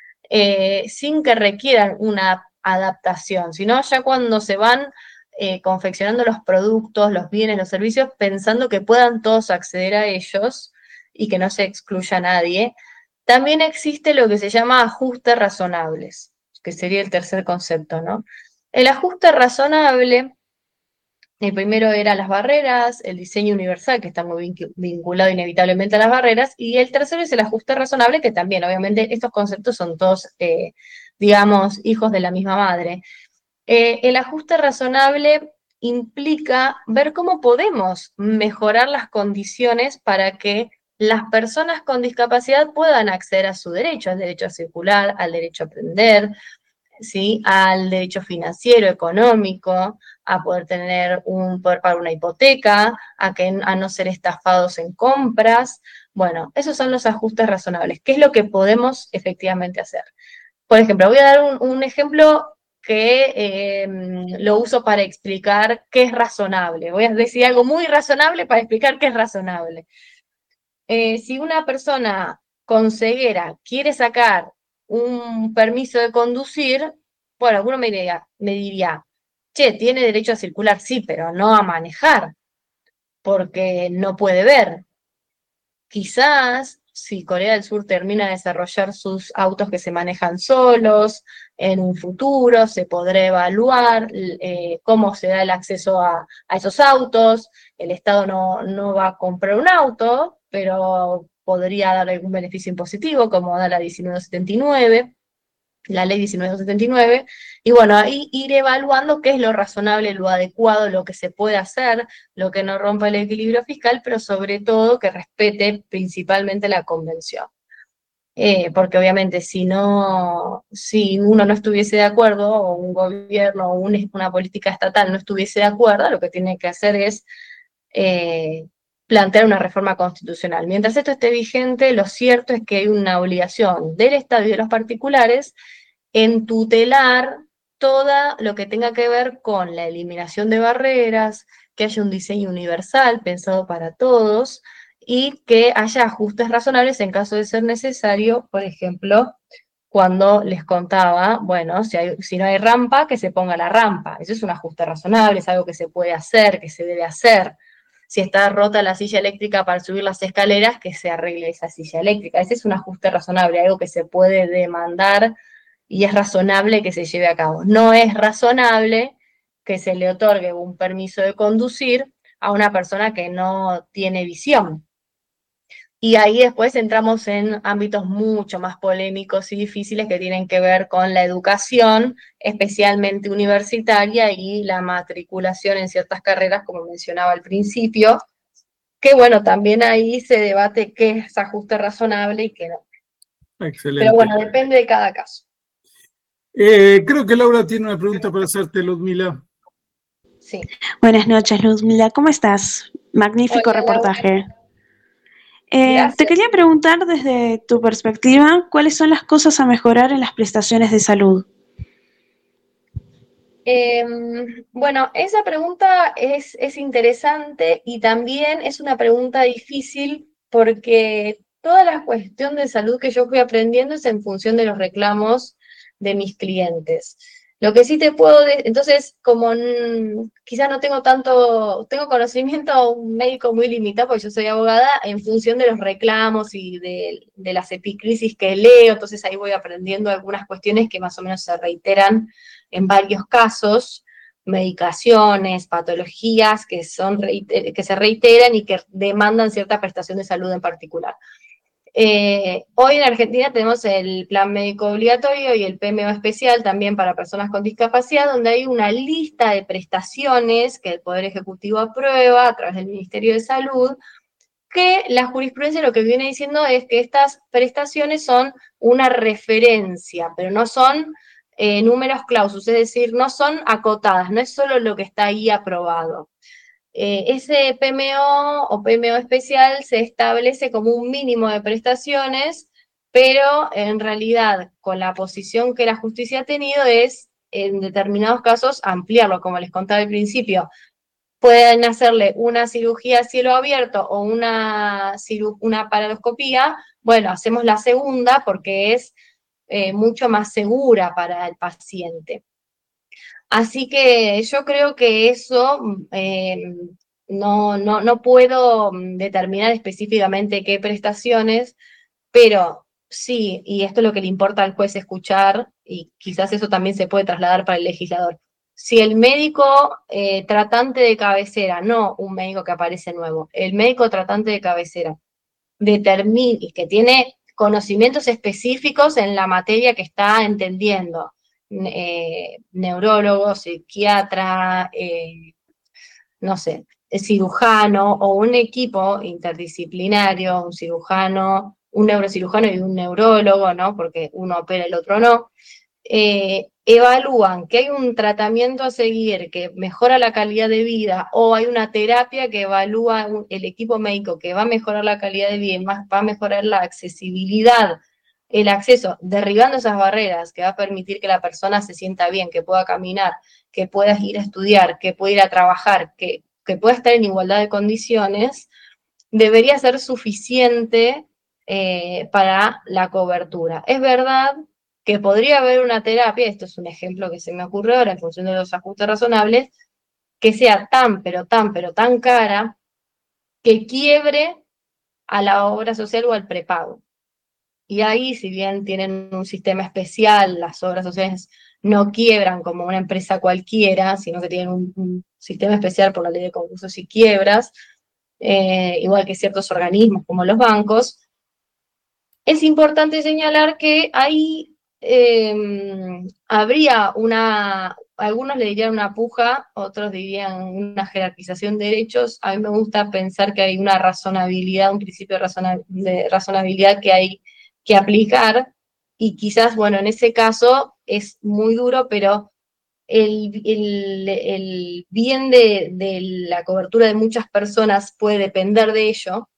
S4: eh, sin que requieran una adaptación, sino ya cuando se van eh, confeccionando los productos, los bienes, los servicios, pensando que puedan todos acceder a ellos y que no se excluya a nadie. También existe lo que se llama ajustes razonables, que sería el tercer concepto, ¿no? El ajuste razonable, el primero era las barreras, el diseño universal, que está muy vinculado inevitablemente a las barreras, y el tercero es el ajuste razonable, que también, obviamente, estos conceptos son todos, eh, digamos, hijos de la misma madre. Eh, el ajuste razonable implica ver cómo podemos mejorar las condiciones para que las personas con discapacidad puedan acceder a su derecho, al derecho a circular, al derecho a aprender, ¿sí? Al derecho financiero, económico, a poder tener un, poder pagar una hipoteca, a, que, a no ser estafados en compras. Bueno, esos son los ajustes razonables. ¿Qué es lo que podemos efectivamente hacer? Por ejemplo, voy a dar un, un ejemplo que eh, lo uso para explicar qué es razonable. Voy a decir algo muy razonable para explicar qué es razonable. Eh, si una persona con ceguera quiere sacar un permiso de conducir, bueno, alguno me diría, me diría, che, tiene derecho a circular, sí, pero no a manejar, porque no puede ver. Quizás, si Corea del Sur termina de desarrollar sus autos que se manejan solos, en un futuro se podrá evaluar eh, cómo se da el acceso a, a esos autos. El Estado no, no va a comprar un auto, pero podría dar algún beneficio impositivo, como da la diecinueve setenta y nueve, la ley diecinueve setenta y nueve, y bueno, ahí ir evaluando qué es lo razonable, lo adecuado, lo que se puede hacer, lo que no rompa el equilibrio fiscal, pero sobre todo que respete principalmente la convención. Eh, porque obviamente si no, si uno no estuviese de acuerdo, o un gobierno, o un, una política estatal no estuviese de acuerdo, lo que tiene que hacer es eh, plantear una reforma constitucional. Mientras esto esté vigente, lo cierto es que hay una obligación del Estado y de los particulares en tutelar todo lo que tenga que ver con la eliminación de barreras, que haya un diseño universal pensado para todos, y que haya ajustes razonables en caso de ser necesario, por ejemplo, cuando les contaba, bueno, si, hay, si no hay rampa, que se ponga la rampa. Eso es un ajuste razonable, es algo que se puede hacer, que se debe hacer. Si está rota la silla eléctrica para subir las escaleras, que se arregle esa silla eléctrica. Ese es un ajuste razonable, algo que se puede demandar y es razonable que se lleve a cabo. No es razonable que se le otorgue un permiso de conducir a una persona que no tiene visión. Y ahí después entramos en ámbitos mucho más polémicos y difíciles que tienen que ver con la educación, especialmente universitaria, y la matriculación en ciertas carreras, como mencionaba al principio, que bueno, también ahí se debate qué es ajuste razonable y qué no.
S1: Excelente.
S4: Pero bueno, depende de cada caso.
S1: Eh, creo que Laura tiene una pregunta para hacerte, Ludmila.
S4: Sí.
S2: Buenas noches, Ludmila, ¿cómo estás? Magnífico
S4: Hola,
S2: reportaje.
S4: Laura.
S2: Eh, te quería preguntar desde tu perspectiva, ¿cuáles son las cosas a mejorar en las prestaciones de salud?
S4: Eh, bueno, esa pregunta es, es interesante y también es una pregunta difícil porque toda la cuestión de salud que yo fui aprendiendo es en función de los reclamos de mis clientes. Lo que sí te puedo, de, entonces, como n, quizás no tengo tanto, tengo conocimiento médico muy limitado, porque yo soy abogada, en función de los reclamos y de, de las epicrisis que leo, entonces ahí voy aprendiendo algunas cuestiones que más o menos se reiteran en varios casos, medicaciones, patologías que, son reiter, que se reiteran y que demandan cierta prestación de salud en particular. Eh, hoy en Argentina tenemos el plan médico obligatorio y el P M O especial también para personas con discapacidad, donde hay una lista de prestaciones que el Poder Ejecutivo aprueba a través del Ministerio de Salud, que la jurisprudencia lo que viene diciendo es que estas prestaciones son una referencia, pero no son eh, números clausus, es decir, no son acotadas, no es solo lo que está ahí aprobado. Eh, ese P M O o P M O especial se establece como un mínimo de prestaciones, pero en realidad con la posición que la justicia ha tenido es en determinados casos ampliarlo, como les contaba al principio. Pueden hacerle una cirugía a cielo abierto o una, una paroscopía, bueno, hacemos la segunda porque es eh, mucho más segura para el paciente. Así que yo creo que eso eh, no, no, no puedo determinar específicamente qué prestaciones, pero sí, y esto es lo que le importa al juez escuchar, y quizás eso también se puede trasladar para el legislador. Si el médico eh, tratante de cabecera, no un médico que aparece nuevo, el médico tratante de cabecera determina y que tiene conocimientos específicos en la materia que está entendiendo, eh, neurólogo, psiquiatra, eh, no sé, cirujano o un equipo interdisciplinario, un cirujano, un neurocirujano y un neurólogo, ¿no? Porque uno opera, el otro no. Eh, evalúan que hay un tratamiento a seguir que mejora la calidad de vida o hay una terapia que evalúa un, el equipo médico que va a mejorar la calidad de vida y más, va a mejorar la accesibilidad, el acceso, derribando esas barreras que va a permitir que la persona se sienta bien, que pueda caminar, que pueda ir a estudiar, que pueda ir a trabajar, que, que pueda estar en igualdad de condiciones, debería ser suficiente eh, para la cobertura. Es verdad que podría haber una terapia, esto es un ejemplo que se me ocurre ahora en función de los ajustes razonables, que sea tan, pero tan, pero tan cara, que quiebre a la obra social o al prepago. Y ahí, si bien tienen un sistema especial, las obras sociales no quiebran como una empresa cualquiera, sino que tienen un, un sistema especial por la ley de concursos y quiebras, eh, igual que ciertos organismos como los bancos. Es importante señalar que ahí eh, habría una, algunos le dirían una puja, otros dirían una jerarquización de derechos. A mí me gusta pensar que hay una razonabilidad, un principio de, razona, de razonabilidad que hay que aplicar, y quizás, bueno, en ese caso es muy duro, pero el, el, el bien de, de la cobertura de muchas personas puede depender de ello,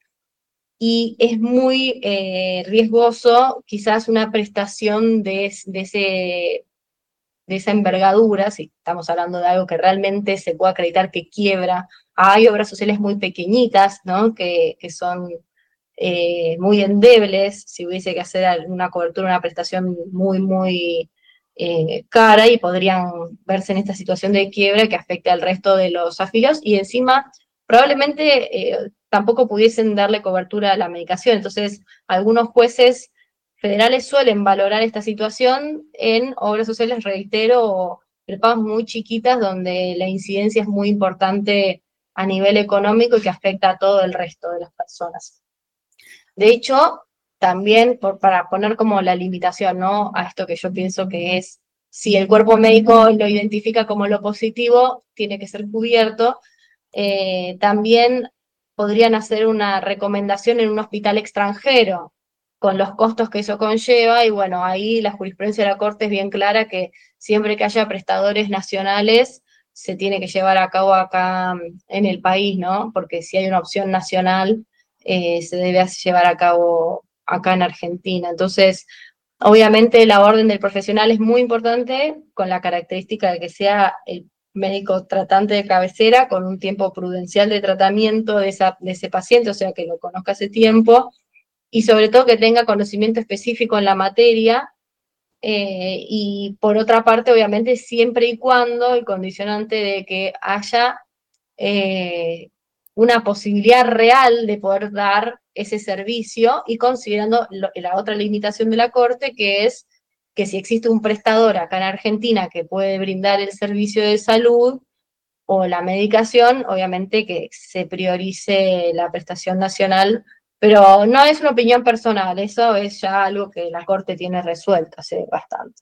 S4: y es muy eh, riesgoso quizás una prestación de, de, ese, de esa envergadura, si estamos hablando de algo que realmente se puede acreditar que quiebra. Hay obras sociales muy pequeñitas, ¿no? que, que son eh, muy endebles, si hubiese que hacer una cobertura, una prestación muy, muy eh, cara, y podrían verse en esta situación de quiebra que afecte al resto de los afiliados, y encima probablemente eh, tampoco pudiesen darle cobertura a la medicación. Entonces, algunos jueces federales suelen valorar esta situación en obras sociales, reitero, prepagos muy chiquitas, donde la incidencia es muy importante a nivel económico y que afecta a todo el resto de las personas. De hecho, también por, para poner como la limitación, ¿no?, a esto que yo pienso que es, si el cuerpo médico lo identifica como lo positivo, tiene que ser cubierto. Eh, también podrían hacer una recomendación en un hospital extranjero, con los costos que eso conlleva, y bueno, ahí la jurisprudencia de la Corte es bien clara que siempre que haya prestadores nacionales, se tiene que llevar a cabo acá en el país, ¿no? Porque si hay una opción nacional, eh, se debe llevar a cabo acá en Argentina. Entonces, obviamente la orden del profesional es muy importante, con la característica de que sea el médico tratante de cabecera, con un tiempo prudencial de tratamiento de, esa, de ese paciente, o sea, que lo conozca hace tiempo, y sobre todo que tenga conocimiento específico en la materia, eh, y por otra parte, obviamente, siempre y cuando el condicionante de que haya eh, una posibilidad real de poder dar ese servicio, y considerando lo, la otra limitación de la Corte, que es que si existe un prestador acá en Argentina que puede brindar el servicio de salud o la medicación, obviamente que se priorice la prestación nacional, pero no es una opinión personal, eso es ya algo que la Corte tiene resuelto hace bastante.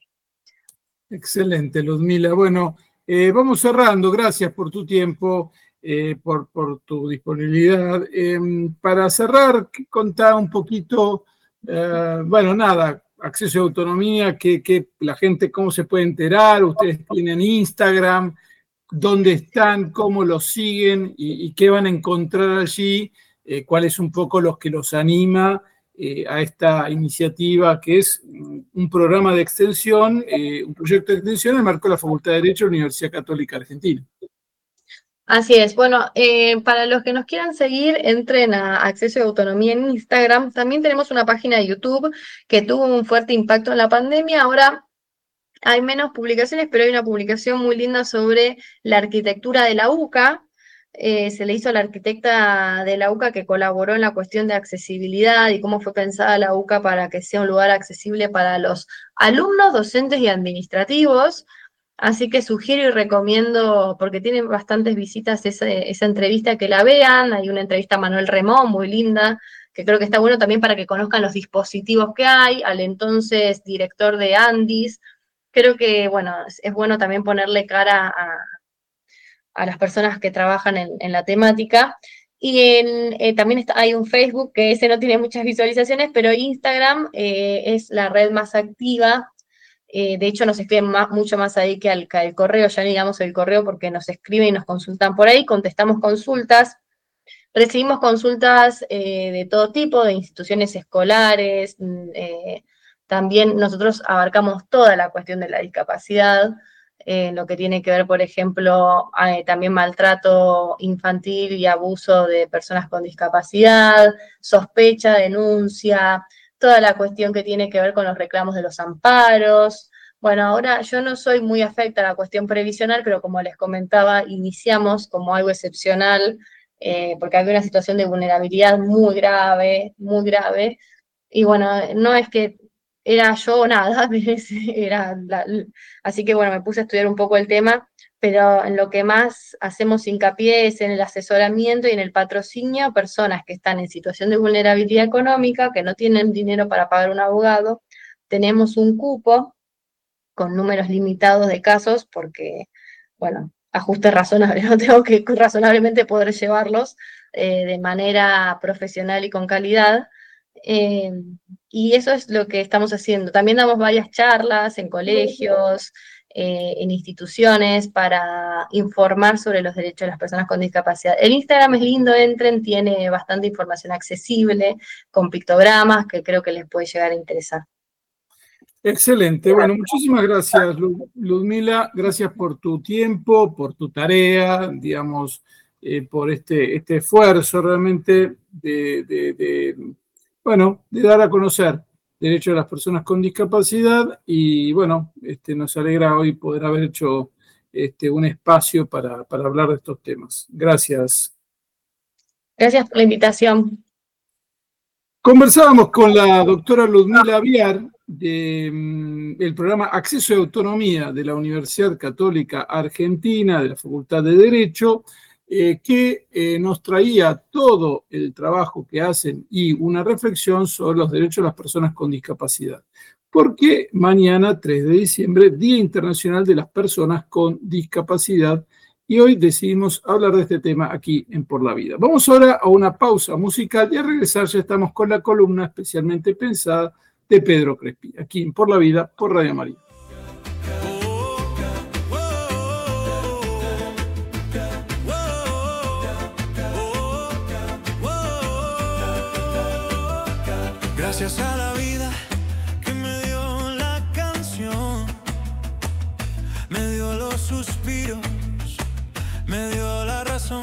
S1: Excelente, Ludmila. Bueno, eh, vamos cerrando. Gracias por tu tiempo, eh, por, por tu disponibilidad. Eh, para cerrar, contá un poquito, eh, bueno, nada, acceso a autonomía, que, que la gente, cómo se puede enterar. Ustedes tienen Instagram, dónde están, cómo los siguen y, y qué van a encontrar allí, eh, cuál es un poco los que los anima eh, a esta iniciativa, que es un programa de extensión, eh, un proyecto de extensión en el marco de la Facultad de Derecho de la Universidad Católica Argentina.
S4: Así es. Bueno, eh, para los que nos quieran seguir, entren a Acceso y Autonomía en Instagram. También tenemos una página de YouTube que tuvo un fuerte impacto en la pandemia. Ahora hay menos publicaciones, pero hay una publicación muy linda sobre la arquitectura de la UCA. Eh, se le hizo a la arquitecta de la UCA que colaboró en la cuestión de accesibilidad y cómo fue pensada la UCA para que sea un lugar accesible para los alumnos, docentes y administrativos. Así que sugiero y recomiendo, porque tienen bastantes visitas, esa, esa entrevista, que la vean. Hay una entrevista a Manuel Remón muy linda, que creo que está bueno también para que conozcan los dispositivos que hay, al entonces director de Andis. Creo que, bueno, es, es bueno también ponerle cara a, a las personas que trabajan en, en la temática. Y en, eh, también está, hay un Facebook, que ese no tiene muchas visualizaciones, pero Instagram eh, es la red más activa. Eh, de hecho, nos escriben más, mucho más ahí que al, que al correo, ya ni digamos el correo, porque nos escriben y nos consultan por ahí, contestamos consultas. Recibimos consultas eh, de todo tipo, de instituciones escolares. Eh, también nosotros abarcamos toda la cuestión de la discapacidad, eh, lo que tiene que ver, por ejemplo, eh, también maltrato infantil y abuso de personas con discapacidad, sospecha, denuncia, toda la cuestión que tiene que ver con los reclamos de los amparos. Bueno, ahora yo no soy muy afecta a la cuestión previsional, pero como les comentaba, iniciamos como algo excepcional, eh, porque había una situación de vulnerabilidad muy grave, muy grave, y bueno, no es que era yo o nada, era la, así que bueno, me puse a estudiar un poco el tema, pero en lo que más hacemos hincapié es en el asesoramiento y en el patrocinio a personas que están en situación de vulnerabilidad económica, que no tienen dinero para pagar un abogado. Tenemos un cupo con números limitados de casos, porque, bueno, ajustes razonables, no tengo que razonablemente poder llevarlos eh, de manera profesional y con calidad. Eh, y eso es lo que estamos haciendo. También damos varias charlas en colegios, eh, en instituciones, para informar sobre los derechos de las personas con discapacidad. El Instagram es lindo, entren, tiene bastante información accesible, con pictogramas, que creo que les puede llegar a interesar.
S1: Excelente. Bueno, muchísimas gracias, Ludmila. Gracias por tu tiempo, por tu tarea, digamos, eh, por este, este esfuerzo realmente de, de, de bueno, de dar a conocer derechos de las personas con discapacidad y bueno, este, nos alegra hoy poder haber hecho este, un espacio para, para hablar de estos temas. Gracias.
S4: Gracias por la invitación.
S1: Conversábamos con la doctora Ludmila Aviar del programa Acceso y Autonomía de la Universidad Católica Argentina, de la Facultad de Derecho, eh, que eh, nos traía todo el trabajo que hacen y una reflexión sobre los derechos de las personas con discapacidad. Porque mañana, tres de diciembre, Día Internacional de las Personas con Discapacidad, y hoy decidimos hablar de este tema aquí en Por la Vida. Vamos ahora a una pausa musical y a regresar ya estamos con la columna especialmente pensada de Pedro Crespi, aquí en Por la Vida, por Radio María.
S6: Gracias a la vida que me dio la canción, me dio los suspiros, me dio la razón,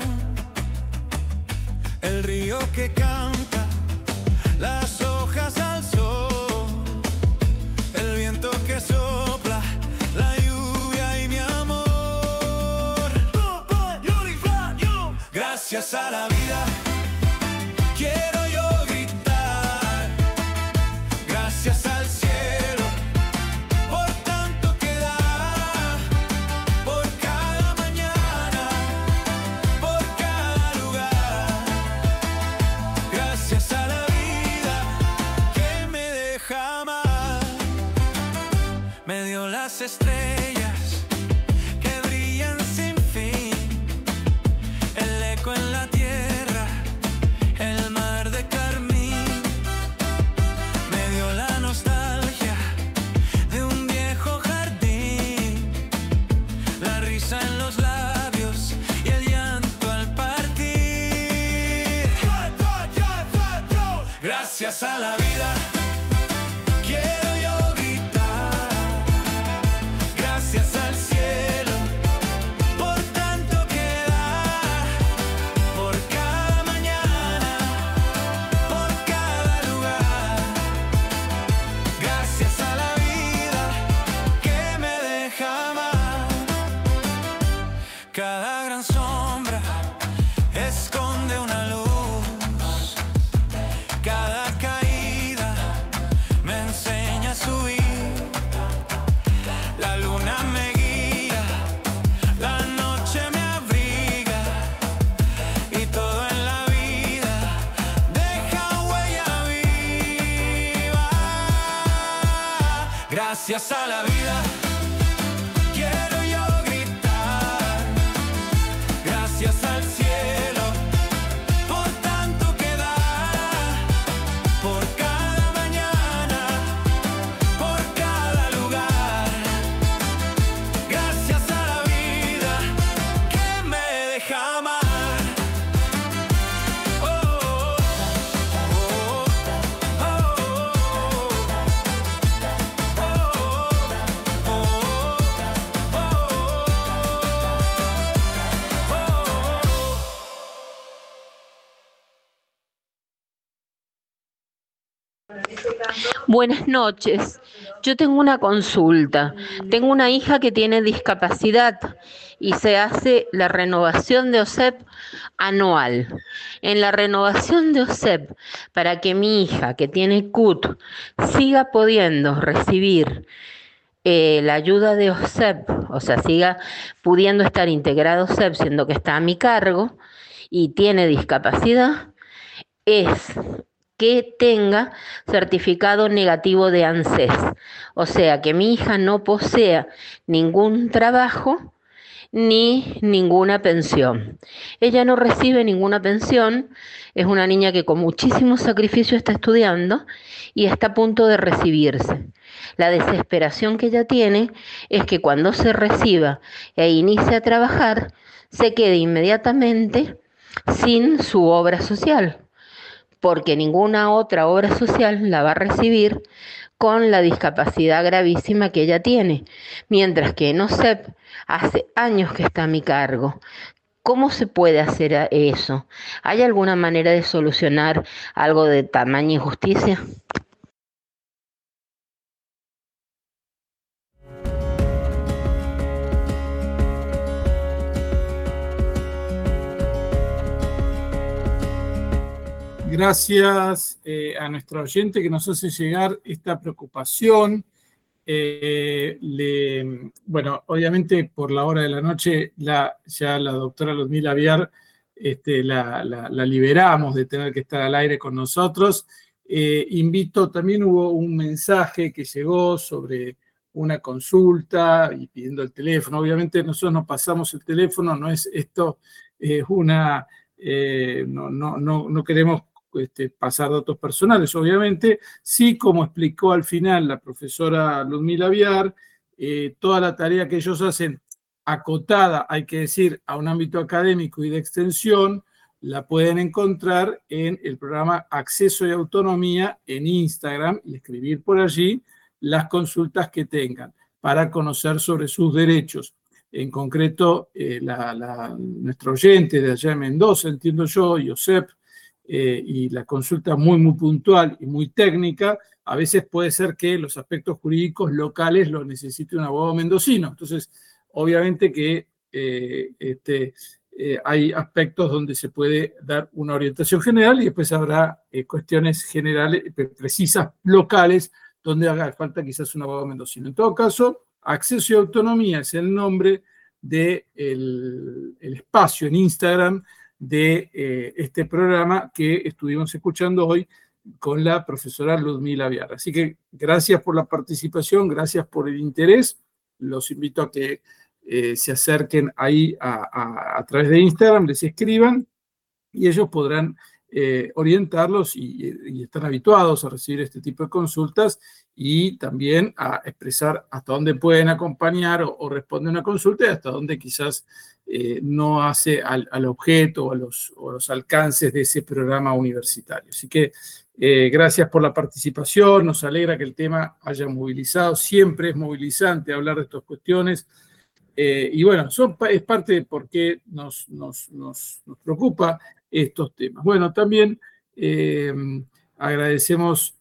S6: el río que canta, las hojas al sol, el viento que sopla, la lluvia y mi amor. Gracias a la vida quiero yo gritar, gracias al cielo por tanto que da, por cada mañana, por cada lugar. Gracias a la vida que me deja amar, me dio las estrellas que brillan sin fin, el eco en la tierra, el mar de carmín, me dio la nostalgia de un viejo jardín, la risa en los labios y el llanto al partir. Gracias a la vida quiero yo gritar, gracias al cielo por tanto que da, por cada mañana, por cada lugar. Gracias a la vida que me deja amar. Cada gran sombra esconde una luz, cada caída me enseña a subir, la luna me guía, la noche me abriga y todo en la vida deja huella viva. Gracias a la vida quiero yo gritar, gracias al cielo por tanto que da, por cada mañana, por cada lugar. Gracias a la vida que me deja amar. Oh, oh, oh, oh, oh, oh, oh,
S7: Buenas noches. Yo tengo una consulta. Tengo una hija que tiene discapacidad y se hace la renovación de O S E P anual. En la renovación de O S E P, para que mi hija que tiene C U T siga pudiendo recibir eh, la ayuda de O S E P, o sea, siga pudiendo estar integrado O S E P, siendo que está a mi cargo y tiene discapacidad, es que tenga certificado negativo de ANSES, o sea, que mi hija no posea ningún trabajo ni ninguna pensión. Ella no recibe ninguna pensión, es una niña que con muchísimo sacrificio está estudiando y está a punto de recibirse. La desesperación que ella tiene es que cuando se reciba e inicie a trabajar, se quede inmediatamente sin su obra social, porque ninguna otra obra social la va a recibir con la discapacidad gravísima que ella tiene, mientras que en O S E P hace años que está a mi cargo. ¿Cómo se puede hacer eso? ¿Hay alguna manera de solucionar algo de tamaña injusticia?
S1: Gracias eh, a nuestra oyente que nos hace llegar esta preocupación. Eh, le, bueno, obviamente por la hora de la noche la, ya la doctora Ludmila Viar este, la, la, la liberamos de tener que estar al aire con nosotros. Eh, invito, también hubo un mensaje que llegó sobre una consulta y pidiendo el teléfono. Obviamente nosotros no pasamos el teléfono, no es esto eh, una... Eh, no, no, no, no queremos Este, pasar datos personales, obviamente. Sí, como explicó al final la profesora Ludmila Viar, eh, toda la tarea que ellos hacen acotada, hay que decir, a un ámbito académico y de extensión, la pueden encontrar en el programa Acceso y Autonomía en Instagram y escribir por allí las consultas que tengan para conocer sobre sus derechos. En concreto, eh, la, la, nuestro oyente de allá de Mendoza, entiendo yo, Josep, Eh, y la consulta muy, muy puntual y muy técnica, a veces puede ser que los aspectos jurídicos locales lo necesite un abogado mendocino. Entonces, obviamente que eh, este, eh, hay aspectos donde se puede dar una orientación general y después habrá eh, cuestiones generales, precisas, locales, donde haga falta quizás un abogado mendocino. En todo caso, Acceso y Autonomía es el nombre del de el espacio en Instagram de eh, este programa que estuvimos escuchando hoy con la profesora Ludmila Viar. Así que gracias por la participación, gracias por el interés. Los invito a que eh, se acerquen ahí a, a, a través de Instagram, les escriban y ellos podrán eh, orientarlos y, y están habituados a recibir este tipo de consultas y también a expresar hasta dónde pueden acompañar o, o responder una consulta y hasta dónde quizás eh, no hace al, al objeto o a, los, o a los alcances de ese programa universitario. Así que eh, gracias por la participación, nos alegra que el tema haya movilizado, siempre es movilizante hablar de estas cuestiones. Eh, y bueno, son, es parte de por qué nos, nos, nos, nos preocupa estos temas. Bueno, también eh, agradecemos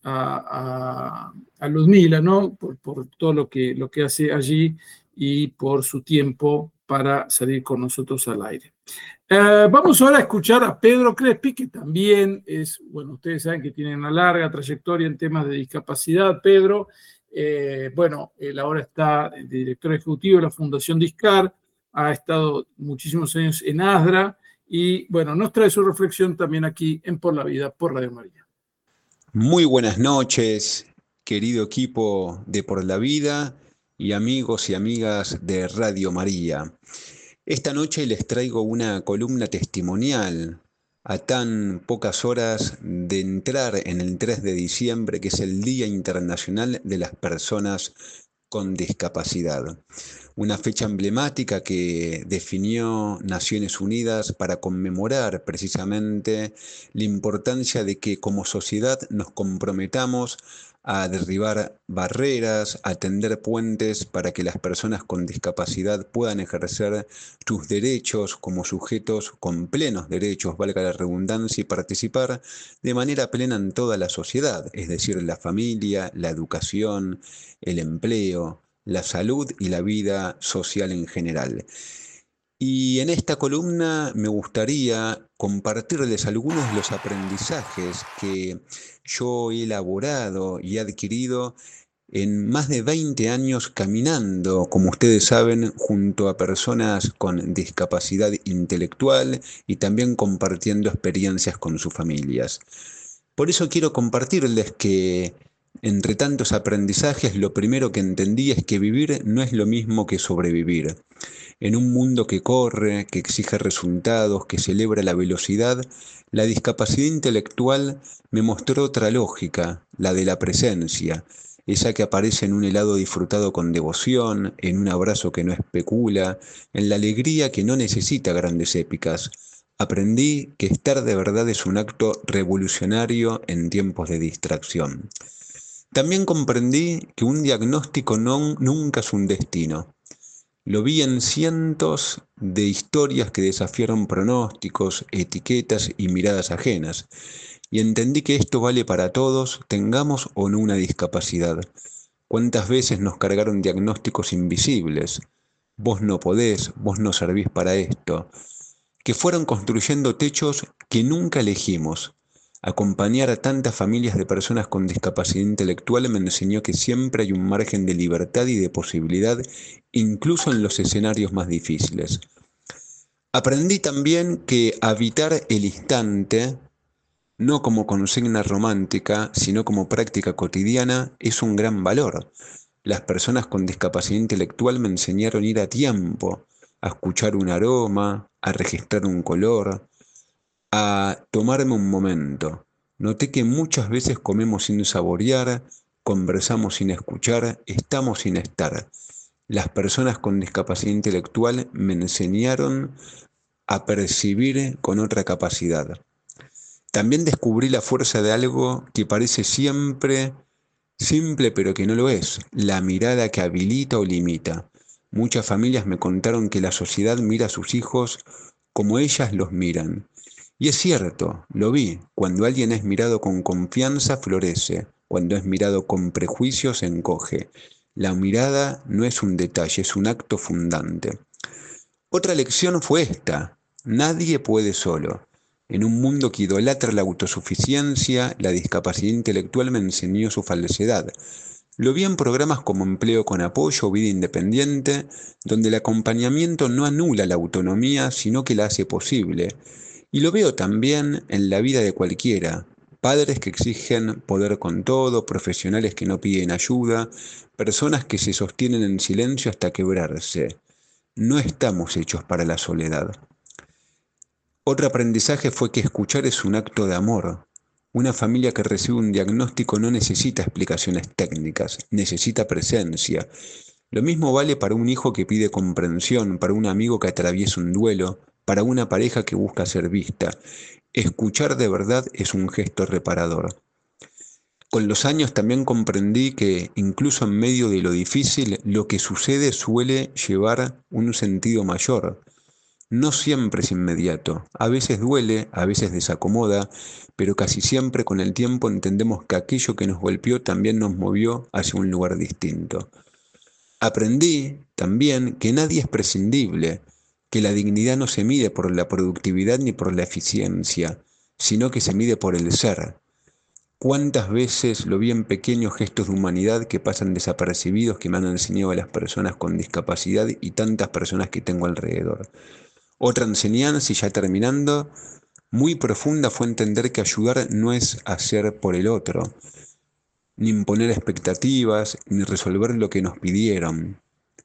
S1: a, a, a Ludmila, ¿no? Por, por todo lo que, lo que hace allí y por su tiempo para salir con nosotros al aire. Eh, vamos ahora a escuchar a Pedro Crespi, que también es, bueno, ustedes saben que tiene una larga trayectoria en temas de discapacidad, Pedro. Eh, bueno, él ahora está de director ejecutivo de la Fundación Discar, ha estado muchísimos años en ASDRA y, bueno, nos trae su reflexión también aquí en Por la Vida, por Radio María.
S8: Muy buenas noches, querido equipo de Por la Vida y amigos y amigas de Radio María. Esta noche les traigo una columna testimonial a tan pocas horas de entrar en el tres de diciembre, que es el Día Internacional de las Personas con Discapacidad. Una fecha emblemática que definió Naciones Unidas para conmemorar precisamente la importancia de que como sociedad nos comprometamos a derribar barreras, a tender puentes para que las personas con discapacidad puedan ejercer sus derechos como sujetos con plenos derechos, valga la redundancia, y participar de manera plena en toda la sociedad, es decir, la familia, la educación, el empleo, la salud y la vida social en general. Y en esta columna me gustaría compartirles algunos de los aprendizajes que yo he elaborado y adquirido en más de veinte años caminando, como ustedes saben, junto a personas con discapacidad intelectual y también compartiendo experiencias con sus familias. Por eso quiero compartirles que entre tantos aprendizajes, lo primero que entendí es que vivir no es lo mismo que sobrevivir. En un mundo que corre, que exige resultados, que celebra la velocidad, la discapacidad intelectual me mostró otra lógica, la de la presencia, esa que aparece en un helado disfrutado con devoción, en un abrazo que no especula, en la alegría que no necesita grandes épicas. Aprendí que estar de verdad es un acto revolucionario en tiempos de distracción. También comprendí que un diagnóstico no, nunca es un destino. Lo vi en cientos de historias que desafiaron pronósticos, etiquetas y miradas ajenas, y entendí que esto vale para todos, tengamos o no una discapacidad. ¿Cuántas veces nos cargaron diagnósticos invisibles? Vos no podés, vos no servís para esto. Que fueron construyendo techos que nunca elegimos. Acompañar a tantas familias de personas con discapacidad intelectual me enseñó que siempre hay un margen de libertad y de posibilidad, incluso en los escenarios más difíciles. Aprendí también que habitar el instante, no como consigna romántica, sino como práctica cotidiana, es un gran valor. Las personas con discapacidad intelectual me enseñaron a ir a tiempo, a escuchar un aroma, a registrar un color, a tomarme un momento. Noté que muchas veces comemos sin saborear, conversamos sin escuchar, estamos sin estar. Las personas con discapacidad intelectual me enseñaron a percibir con otra capacidad. También descubrí la fuerza de algo que parece siempre simple pero que no lo es, la mirada que habilita o limita. Muchas familias me contaron que la sociedad mira a sus hijos como ellas los miran. Y es cierto, lo vi, cuando alguien es mirado con confianza florece, cuando es mirado con prejuicios se encoge. La mirada no es un detalle, es un acto fundante. Otra lección fue esta: nadie puede solo. En un mundo que idolatra la autosuficiencia, la discapacidad intelectual me enseñó su falsedad. Lo vi en programas como Empleo con Apoyo o Vida Independiente, donde el acompañamiento no anula la autonomía, sino que la hace posible. Y lo veo también en la vida de cualquiera. Padres que exigen poder con todo, profesionales que no piden ayuda, personas que se sostienen en silencio hasta quebrarse. No estamos hechos para la soledad. Otro aprendizaje fue que escuchar es un acto de amor. Una familia que recibe un diagnóstico no necesita explicaciones técnicas, necesita presencia. Lo mismo vale para un hijo que pide comprensión, para un amigo que atraviesa un duelo, para una pareja que busca ser vista. Escuchar de verdad es un gesto reparador. Con los años también comprendí que, incluso en medio de lo difícil, lo que sucede suele llevar un sentido mayor. No siempre es inmediato, a veces duele, a veces desacomoda, pero casi siempre con el tiempo entendemos que aquello que nos golpeó también nos movió hacia un lugar distinto. Aprendí también que nadie es prescindible, que la dignidad no se mide por la productividad ni por la eficiencia, sino que se mide por el ser. ¿Cuántas veces lo vi en pequeños gestos de humanidad que pasan desapercibidos que me han enseñado a las personas con discapacidad y tantas personas que tengo alrededor? Otra enseñanza, y ya terminando, muy profunda, fue entender que ayudar no es hacer por el otro, ni imponer expectativas, ni resolver lo que nos pidieron,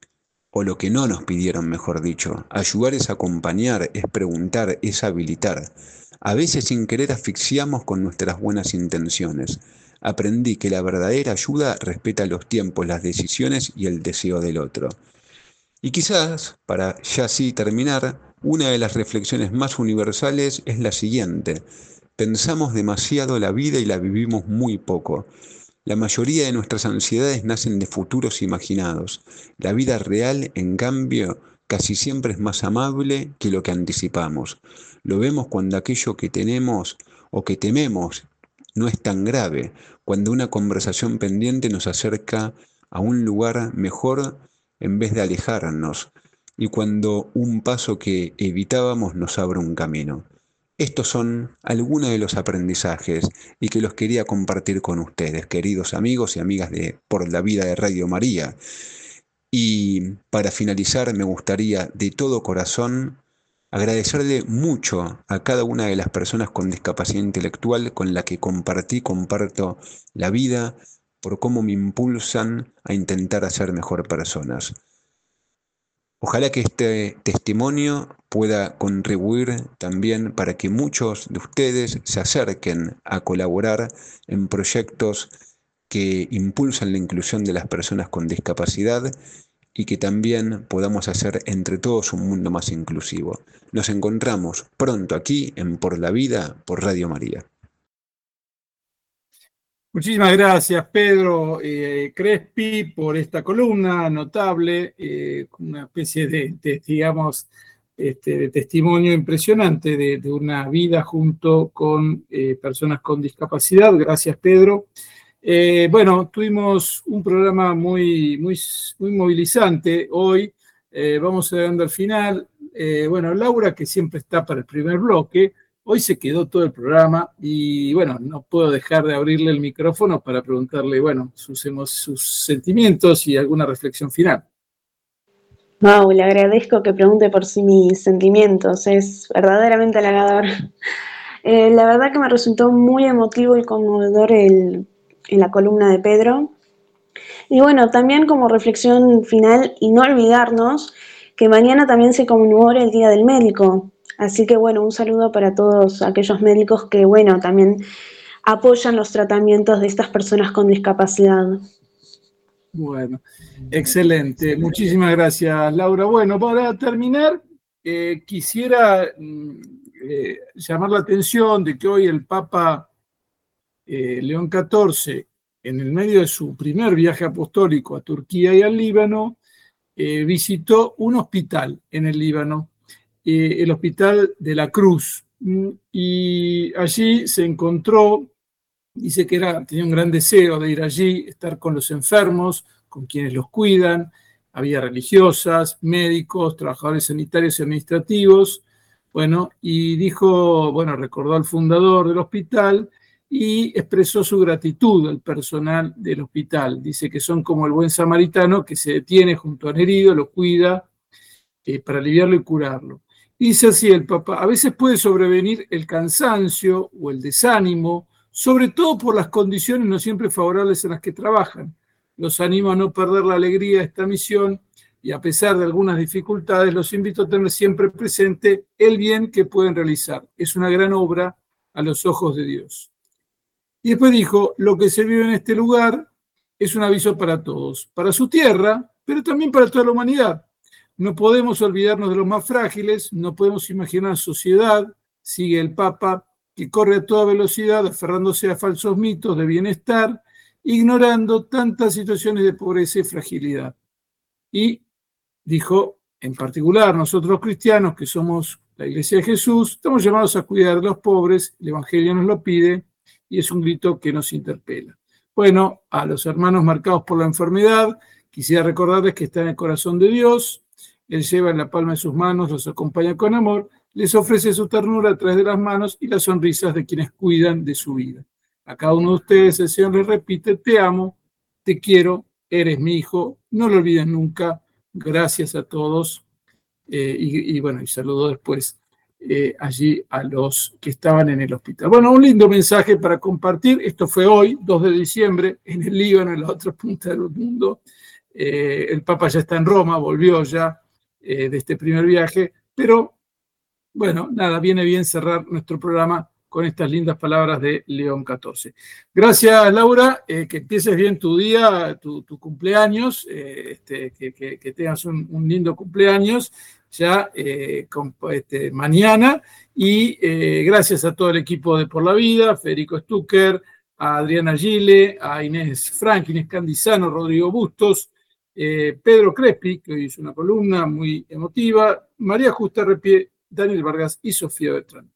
S8: o lo que no nos pidieron, mejor dicho. Ayudar es acompañar, es preguntar, es habilitar. A veces sin querer asfixiamos con nuestras buenas intenciones. Aprendí que la verdadera ayuda respeta los tiempos, las decisiones y el deseo del otro. Y quizás, para ya sí terminar, una de las reflexiones más universales es la siguiente: pensamos demasiado la vida y la vivimos muy poco. La mayoría de nuestras ansiedades nacen de futuros imaginados. La vida real, en cambio, casi siempre es más amable que lo que anticipamos. Lo vemos cuando aquello que tenemos o que tememos no es tan grave, cuando una conversación pendiente nos acerca a un lugar mejor en vez de alejarnos, y cuando un paso que evitábamos nos abre un camino. Estos son algunos de los aprendizajes y que los quería compartir con ustedes, queridos amigos y amigas de Por la Vida de Radio María. Y para finalizar, me gustaría de todo corazón agradecerle mucho a cada una de las personas con discapacidad intelectual con la que compartí, comparto la vida, por cómo me impulsan a intentar ser mejor personas. Ojalá que este testimonio pueda contribuir también para que muchos de ustedes se acerquen a colaborar en proyectos que impulsan la inclusión de las personas con discapacidad y que también podamos hacer entre todos un mundo más inclusivo. Nos encontramos pronto aquí en Por la Vida, por Radio María.
S1: Muchísimas gracias, Pedro eh, Crespi, por esta columna notable, eh, una especie de, de, digamos, este, de testimonio impresionante de, de una vida junto con eh, personas con discapacidad. Gracias, Pedro. Eh, bueno, tuvimos un programa muy, muy, muy movilizante hoy. Eh, vamos llegando al final. Eh, bueno, Laura, que siempre está para el primer bloque, hoy se quedó todo el programa y, bueno, no puedo dejar de abrirle el micrófono para preguntarle, bueno, sus, sus sentimientos y alguna reflexión final.
S2: Wow, le agradezco que pregunte por sí mis sentimientos, es verdaderamente halagador. Eh, la verdad que me resultó muy emotivo y conmovedor el, en la columna de Pedro. Y bueno, también como reflexión final, y no olvidarnos que mañana también se conmemora el Día del Médico. Así que bueno, un saludo para todos aquellos médicos que bueno, también apoyan los tratamientos de estas personas con discapacidad.
S1: Bueno, excelente. Muchísimas gracias, Laura. Bueno, para terminar, eh, quisiera eh, llamar la atención de que hoy el Papa eh, León catorce, en el medio de su primer viaje apostólico a Turquía y al Líbano, eh, visitó un hospital en el Líbano, eh, el Hospital de la Cruz, y allí se encontró, dice que era, tenía un gran deseo de ir allí, estar con los enfermos, con quienes los cuidan, había religiosas, médicos, trabajadores sanitarios y administrativos, bueno, y dijo, bueno, recordó al fundador del hospital y expresó su gratitud al personal del hospital. Dice que son como el buen samaritano que se detiene junto al herido, lo cuida eh, para aliviarlo y curarlo. Dice así el Papa, a veces puede sobrevenir el cansancio o el desánimo, sobre todo por las condiciones no siempre favorables en las que trabajan. Los animo a no perder la alegría de esta misión y a pesar de algunas dificultades, los invito a tener siempre presente el bien que pueden realizar. Es una gran obra a los ojos de Dios. Y después dijo, lo que se vive en este lugar es un aviso para todos, para su tierra, pero también para toda la humanidad. No podemos olvidarnos de los más frágiles, no podemos imaginar sociedad, sigue el Papa, que corre a toda velocidad aferrándose a falsos mitos de bienestar, ignorando tantas situaciones de pobreza y fragilidad. Y dijo, en particular, nosotros los cristianos, que somos la Iglesia de Jesús, estamos llamados a cuidar de los pobres, el Evangelio nos lo pide, y es un grito que nos interpela. Bueno, a los hermanos marcados por la enfermedad, quisiera recordarles que está en el corazón de Dios, Él lleva en la palma de sus manos, los acompaña con amor, les ofrece su ternura a través de las manos y las sonrisas de quienes cuidan de su vida. A cada uno de ustedes el Señor les repite, te amo, te quiero, eres mi hijo, no lo olviden nunca, gracias a todos, eh, y, y bueno, y saludo después eh, allí a los que estaban en el hospital. Bueno, un lindo mensaje para compartir, esto fue hoy, dos de diciembre, en el Líbano, en la otra punta del mundo, eh, el Papa ya está en Roma, volvió ya eh, de este primer viaje, pero bueno, nada, viene bien cerrar nuestro programa con estas lindas palabras de León catorce. Gracias, Laura, eh, que empieces bien tu día, tu, tu cumpleaños, eh, este, que, que, que tengas un, un lindo cumpleaños ya eh, con, este, mañana, y eh, gracias a todo el equipo de Por la Vida, Federico Stucker, a Adriana Gile, a Inés Frank, Inés Candizano, Rodrigo Bustos, eh, Pedro Crespi, que hoy hizo una columna muy emotiva, María Justa Repié, Daniel Vargas y Sofía Bertrán.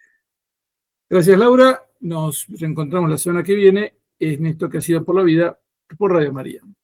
S1: Gracias, Laura. Nos reencontramos la semana que viene en esto que ha sido Por la Vida por Radio María.